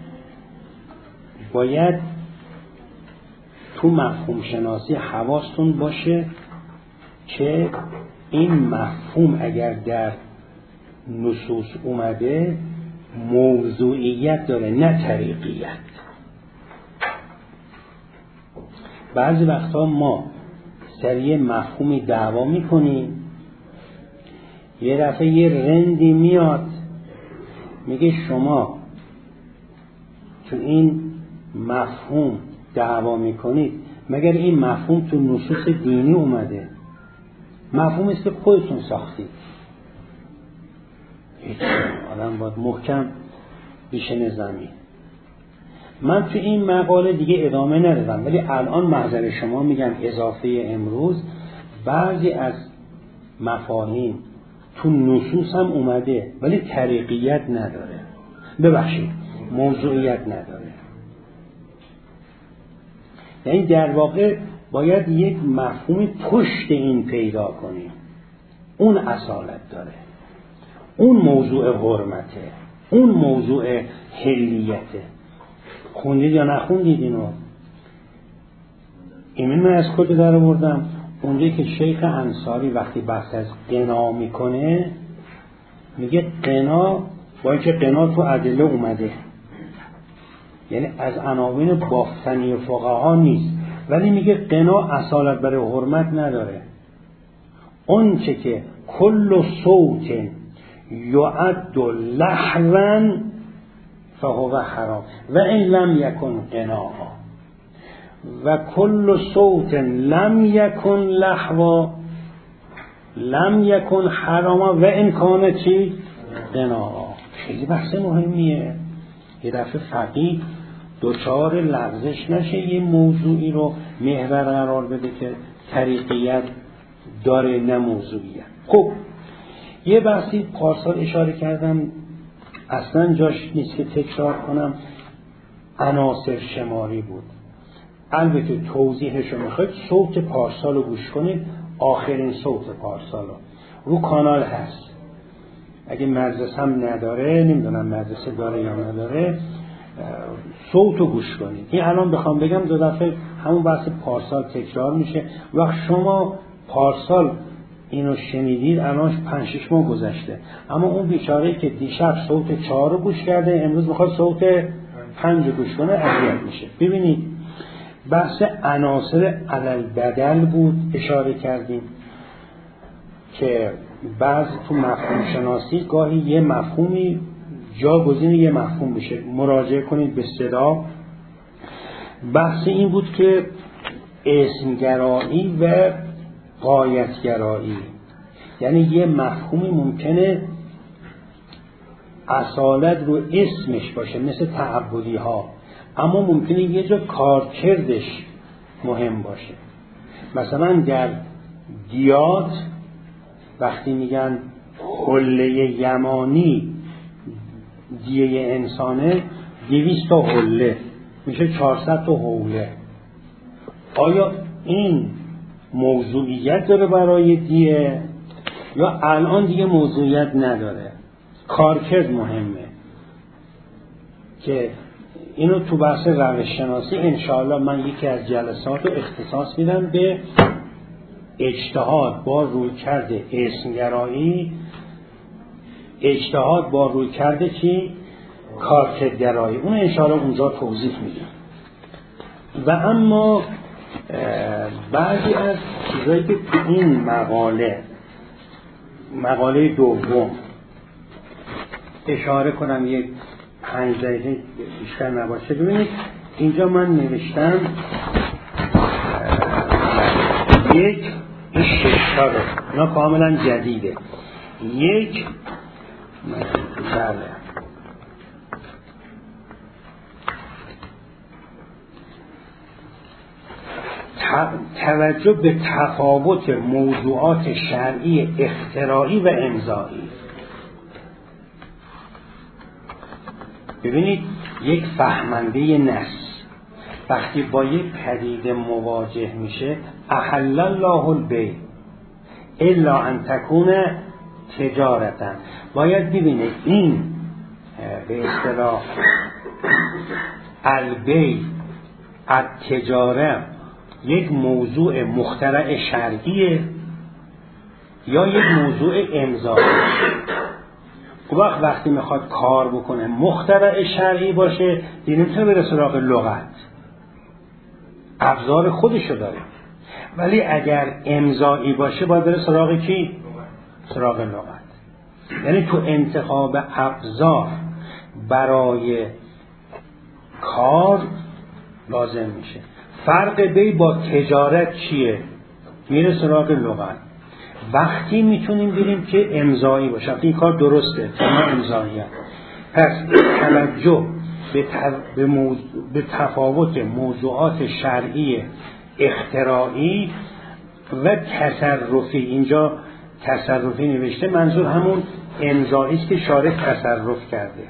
باید تو مفهوم شناسی حواستون باشه که این مفهوم اگر در نصوص اومده موضوعیت داره نه طریقیت. بعضی وقتا ما سریع مفهومی دعوا میکنیم، یه دفعه یه رندی میاد میگه شما تو این مفهوم دعوا میکنید مگر این مفهوم تو نصوص دینی اومده؟ مفهوم است که خودتون ساختید. آدم باید محکم بیشن زمین. من تو این مقاله دیگه ادامه ندادم، ولی الان محضر شما میگم اضافه امروز بعضی از مفاهیم تو نصوص هم اومده ولی طریقیت نداره، ببخشید موضوعیت نداره. یعنی در واقع باید یک مفهومی پشت این پیدا کنیم، اون اصالت داره، اون موضوع حرمته، اون موضوع حلیته. خوندید یا نخوندید اینو؟ این من از کجا در آوردم؟ اونجایی که شیخ انصاری وقتی بحث از قنا میکنه میگه قنا با اینکه قنا تو ادله اومده، یعنی از عناوین بافتنی فقها نیست، ولی میگه قنا اصالت برای حرمت نداره. اون چه که کل صوت یعد لحوا فهو حرام و این لم یکن قناها و کل صوت لم یکن لحوا لم یکن حراما و این کانه چی؟ قناها. خیلی بحث مهمیه. یه دفعه فقیه دوچار لغزش نشه یه موضوعی رو محور قرار بده که طریقیت داره نه موضوعیت. خب یه بحثی پارسال اشاره کردم اصلا جاش نیست که تکرار کنم، عناصر شماری بود. البته توضیحش رو میخواید صوت پارسال رو گوش کنید، آخرین صوت پارسال رو رو کانال هست. اگه مدرسه هم نداره، نمیدونم مدرسه داره یا نداره، صوت رو گوش کنید. این الان بخوام بگم دو دفعه همون بحث پارسال تکرار میشه. وقت شما پارسال اینو شنیدید الان پنج شش ماه گذشته، اما اون بیچاره‌ای که دیشب صوت چهار رو گوش کرده امروز میخواد صوت پنج رو گوش کنه، اذیت میشه. ببینید بحث عناصر علل بدل بود، اشاره کردیم که بعض تو مفهوم شناسی گاهی یه مفهومی جاگزین یه مفهوم بشه. مراجعه کنید به صدا. بحث این بود که اسمگرایی و غایتگرایی، یعنی یه مفهومی ممکنه اصالت رو اسمش باشه مثل تعبدی ها، اما ممکنه یه جا کارکردش مهم باشه. مثلا در دیات وقتی میگن حله یمانی دیه انسانه، دویست تا حله میشه چهارصد تا حوله. آیا این موضوعیت داره برای دیه یا الان دیگه موضوعیت نداره؟ کارکرد مهمه که اینو تو بحث روش شناسی انشاءالله من یکی از جلسات رو اختصاص میدم به اجتهاد با رویکرد اسمگرایی، اجتهاد با رویکرد چی؟ کارکردگرایی. اون انشاءالله اونجا توضیح میدم. و اما بعضی از چیزایی که تو این مقاله مقاله دوم اشاره کنم یک پنج دقیقه بیشتر نباشه. ببینید اینجا من نوشتم یک این شش تا رو اینا کاملا جدیده. یک بله توجه به تفاوت موضوعات شرعی اختراعی و امضایی. ببینید یک فهمنده نص وقتی با یک پدیده مواجه میشه، احل الله البیع الا ان تکون تجارتا، باید ببینه این به اصطلاح البیع التجاره یک موضوع مخترع شرعیه یا یک موضوع امضایی. وقت وقتی میخواد کار بکنه مخترع شرعی باشه دیگه نمیتونه بره سراغ لغت، ابزار خودشو داره. ولی اگر امضایی باشه باید بره سراغ کی؟ سراغ لغت. یعنی تو انتخاب ابزار برای کار لازم میشه. فرق بی با تجارت چیه؟ میره سراغ لغت. وقتی میتونیم بریم که امضایی باشه، این کار درسته، تمام امضاییه. پس توجه به, تف... به, موضوع... به تفاوت موضوعات شرعی اختراعی و تصرفی، اینجا تصرفی نوشته، منظور همون امضایی است که شارع تصرف کرده.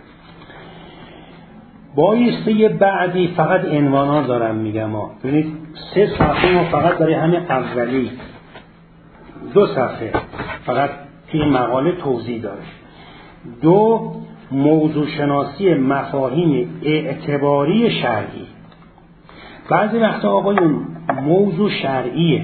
بایسته بعدی فقط عنوانا دارم میگم ها. ببینید سه صفحه ما فقط برای همین اولی، دو صفحه فقط توی مقاله توضیح داره. دو، موضوع شناسی مفاهیم اعتباری شرعی. بعضی وقتا آقایون موضوع شرعیه،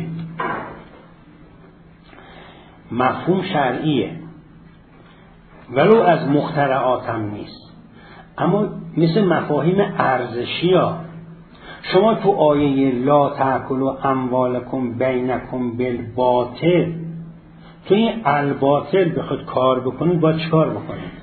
مفهوم شرعیه ولو از مخترعات هم نیست، اما مثل مفاهیم ارزشی ها. شما تو آیه لا تأکلوا اموالکم بینکم بالباطل، تو این الباطل بخواد کار بکنید باید چیکار بکنید؟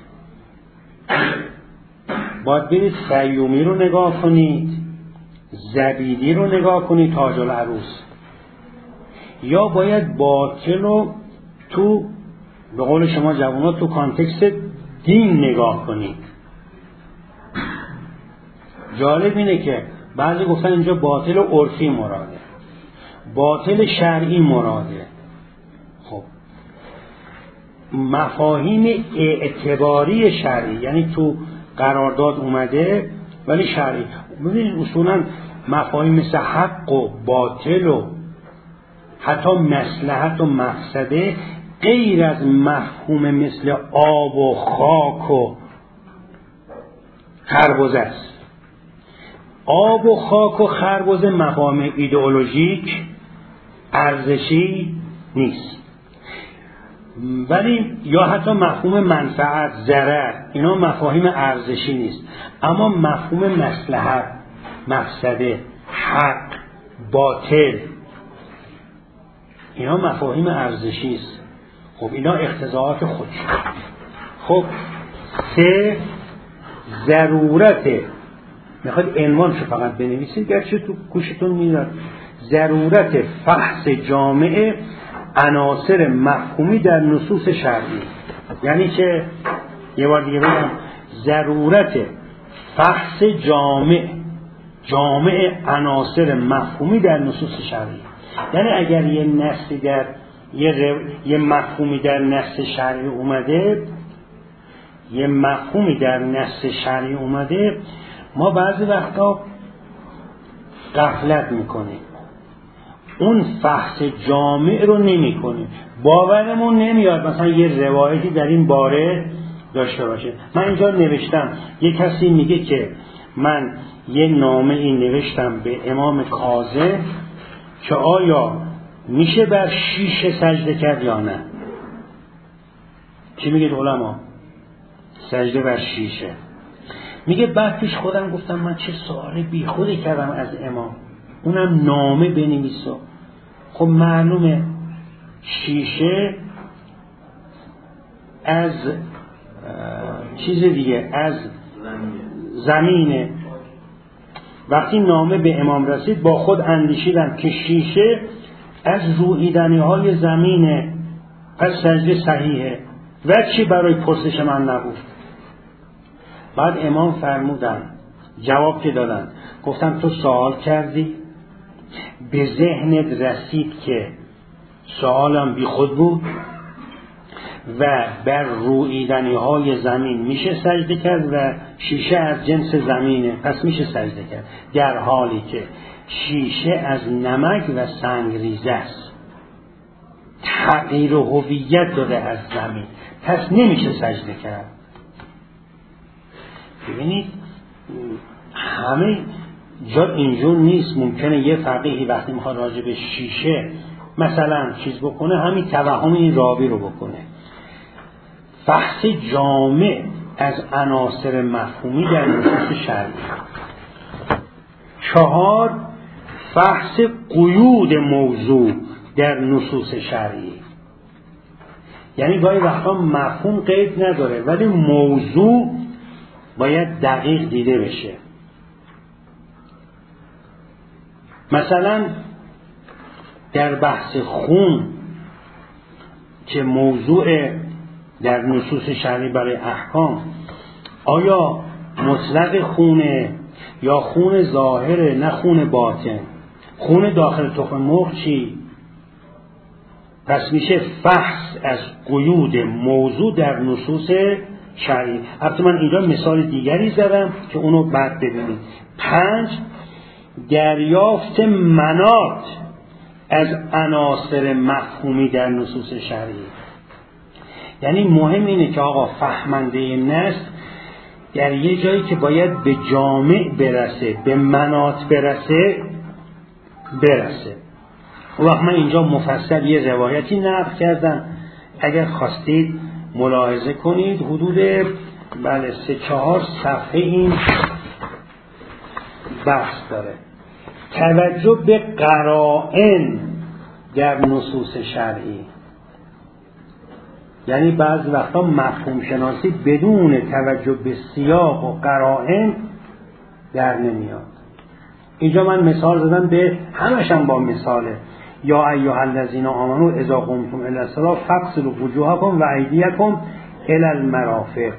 باید برید سیومی رو نگاه کنید، زبیدی رو نگاه کنید، تاج العروس، یا باید باطل رو تو به قول شما جوونا تو کانتکست دین نگاه کنید. جالب اینه که بعضی گفتن اینجا باطل عرفی مراده، باطل شرعی مراده. خب مفاهیم اعتباری شرعی یعنی تو قرارداد اومده ولی شرعی. ببینید اصولا مفاهیم مثل حق و باطل و حتی مصلحت و مفسده غیر از مفهوم مثل آب و خاک و خربزه است. آب و خاک و خربزه مفاهیم ایدئولوژیک ارزشی نیست، ولی یا حتی مفهوم منفعت، ضرر، اینا مفاهیم ارزشی نیست. اما مفهوم مصلحت، مفسده، حق، باطل، اینا مفاهیم ارزشی است. خب اینا اقتضاعات خودشون. خب سه، ضرورت، میخواد عنوانشو فقط بنویسید گرچه تو گوشتون میاد، ضرورت فحص جامع عناصر مفهومی در نصوص شرعی. یعنی که یه بار دیگه بگم، ضرورت فحص جامع جامع عناصر مفهومی در نصوص شرعی. یعنی اگر یه نصی در یه, رو... یه مفهومی در نص شرعی اومده یه مفهومی در نص شرعی اومده ما بعضی وقتا غفلت میکنیم، اون فحص جامع رو نمی کنیم، باورمون نمیاد مثلا یه روایتی در این باره داشته باشه. من اینجا نوشتم یه کسی میگه که من یه نامه این نوشتم به امام کاظم که آیا میشه بر شیشه سجده کرد یا نه. چی میگید علما؟ سجده بر شیشه. میگه بعد پیش خودم گفتم من چه سوال بی خودی کردم از امام، اونم نامه بنویسم. خب معلومه شیشه از چیز دیگه، از زمینه. وقتی نامه به امام رسید با خود اندیشیدم که شیشه از رویدنی های زمینه، پس سجده صحیحه و چی برای پرسش من نبود. بعد امام فرمودن، جواب که دادن، گفتم تو سوال کردی به ذهنت رسید که سوالم بی خود بود و بر رویدنی های زمین میشه سجده کرد و شیشه از جنس زمینه، پس میشه سجده کرد، در حالی که شیشه از نمک و سنگریزه است، تغییر هویت داده از زمین، پس نمیشه سجده کرد. ببینید همه جا اینجور نیست. ممکنه یه فقیهی وقتی میخواد راجع به شیشه مثلا چیز بکنه همین توهم این راوی رو بکنه. بحث جامع از عناصر مفهومی در نصوص شرعی. چهار، بحث قیود موضوع در نصوص شرعی. یعنی گاهی وقتا مفهوم قید نداره ولی موضوع باید دقیق دیده بشه. مثلا در بحث خون که موضوع در نصوص شرعی برای احکام، آیا مطلق خونه یا خون ظاهره نه خون باطن؟ خون داخل تخم مرغ چی؟ پس میشه فحص از قیود موضوع در نصوص شرعی. البته من اینجا مثال دیگری زدم که اونو بعد ببینید. پنج، دریافت مناط از عناصر مفهومی در نصوص شرعی. یعنی مهم اینه که آقا فهمنده نص در یه جایی که باید به جامع برسه، به مناط برسه برسه. و وقت من اینجا مفصل یه روایتی نقل کردم، اگر خواستید ملاحظه کنید، حدود بله سه چهار صفحه این بحث داره. توجه به قرائن در نصوص شرعی. یعنی بعضی وقتا مفهوم شناسی بدون توجه به سیاق و قرائن در نمیاد. اینجا من مثال زدم به همشم با مثاله. یا ایها الذین آمنوا اذا قمتم الی الصلاة فاغسلوا وجوهکم و ایدیکم الی المرافق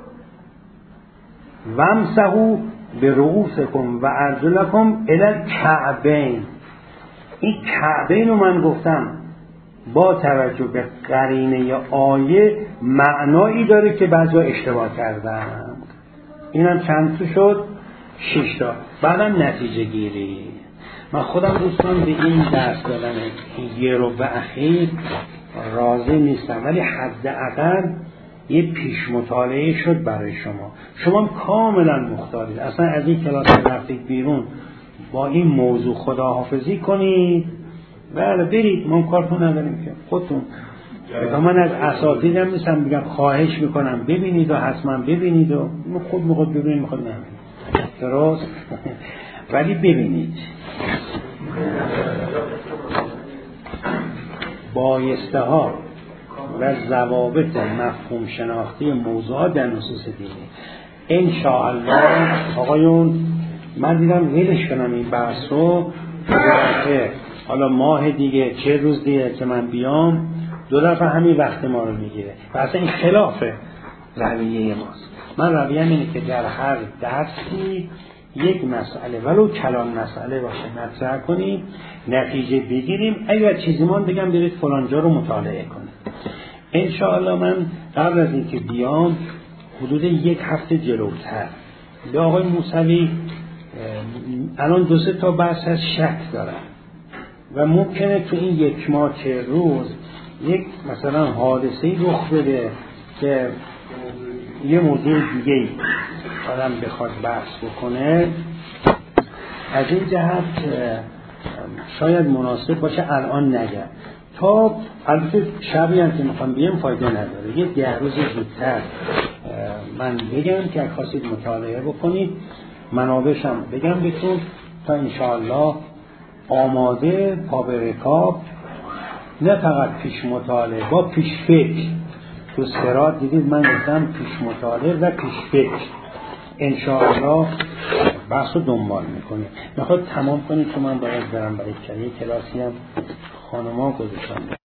وامسحوا برؤوسکم و ارجلکم الی الکعبین. این کعبین رو من گفتم با توجه به قرینه آیه معنایی داره که بعضی اشتباه کردن. اینم چند تا شد؟ شش تا. بعدم نتیجه گیری. من خودم دوستان به این درس دادن یه رو به اخیر راضی نیستم، ولی حداقل یه پیش مطالعه شد برای شما. شما کاملا مختارید، اصلا از این کلاس رفتید بیرون با این موضوع خداحافظی کنید، بله برید، ما کارتون نداریم که خودتون. من از اساتیدم نیستم میگم خواهش میکنم ببینید و حتما ببینید و خود میخواد ببینید میخواد نمید درست ولی ببینید. بایسته ها و ضوابط مفهوم شناختی موضوعات در نصوص دینی. انشاءالله آقایون من دیدم ولش کنم این بحث رو، حالا ماه دیگه چه روز دیگه که من بیام دو دفعه همین وقت ما رو میگیره و اصلا این خلاف رویه ماست. من رویم اینه که در هر درسی یک مسئله ولو کلان مسئله باشه مطرح کنیم، نتیجه بگیریم. اگر چیزی من بگم برید فلانجا رو مطالعه کنید. انشاءالله من قبل از اینکه بیام حدود یک هفته جلوتر به آقای موسوی الان دو سه تا بحث از شک دارم و ممکنه تو این یک ماه چه روز یک مثلا حادثه‌ای رخ بده که یه موضوع دیگه‌ای آدم بخواد بحث بکنه. از این جهت شاید مناسب باشه الان نگم، تا البته شبی هم که میخوام بیم فایده نداره، یه ده روز زودتر من بگم که خواستید مطالعه بکنید، منابعشم بگم بهتون تا انشاءالله آماده پا به رکاب، نه فقط پیش مطالعه با پیش فکر. تو سرات دیدید من گفتم پیش مطالعه و پیش فکر. انشاءالله بحث رو دنبال میکنید. میخواد تمام کنید چون من باید برم برای کلیه کلاسی هم خانما گذاشتم.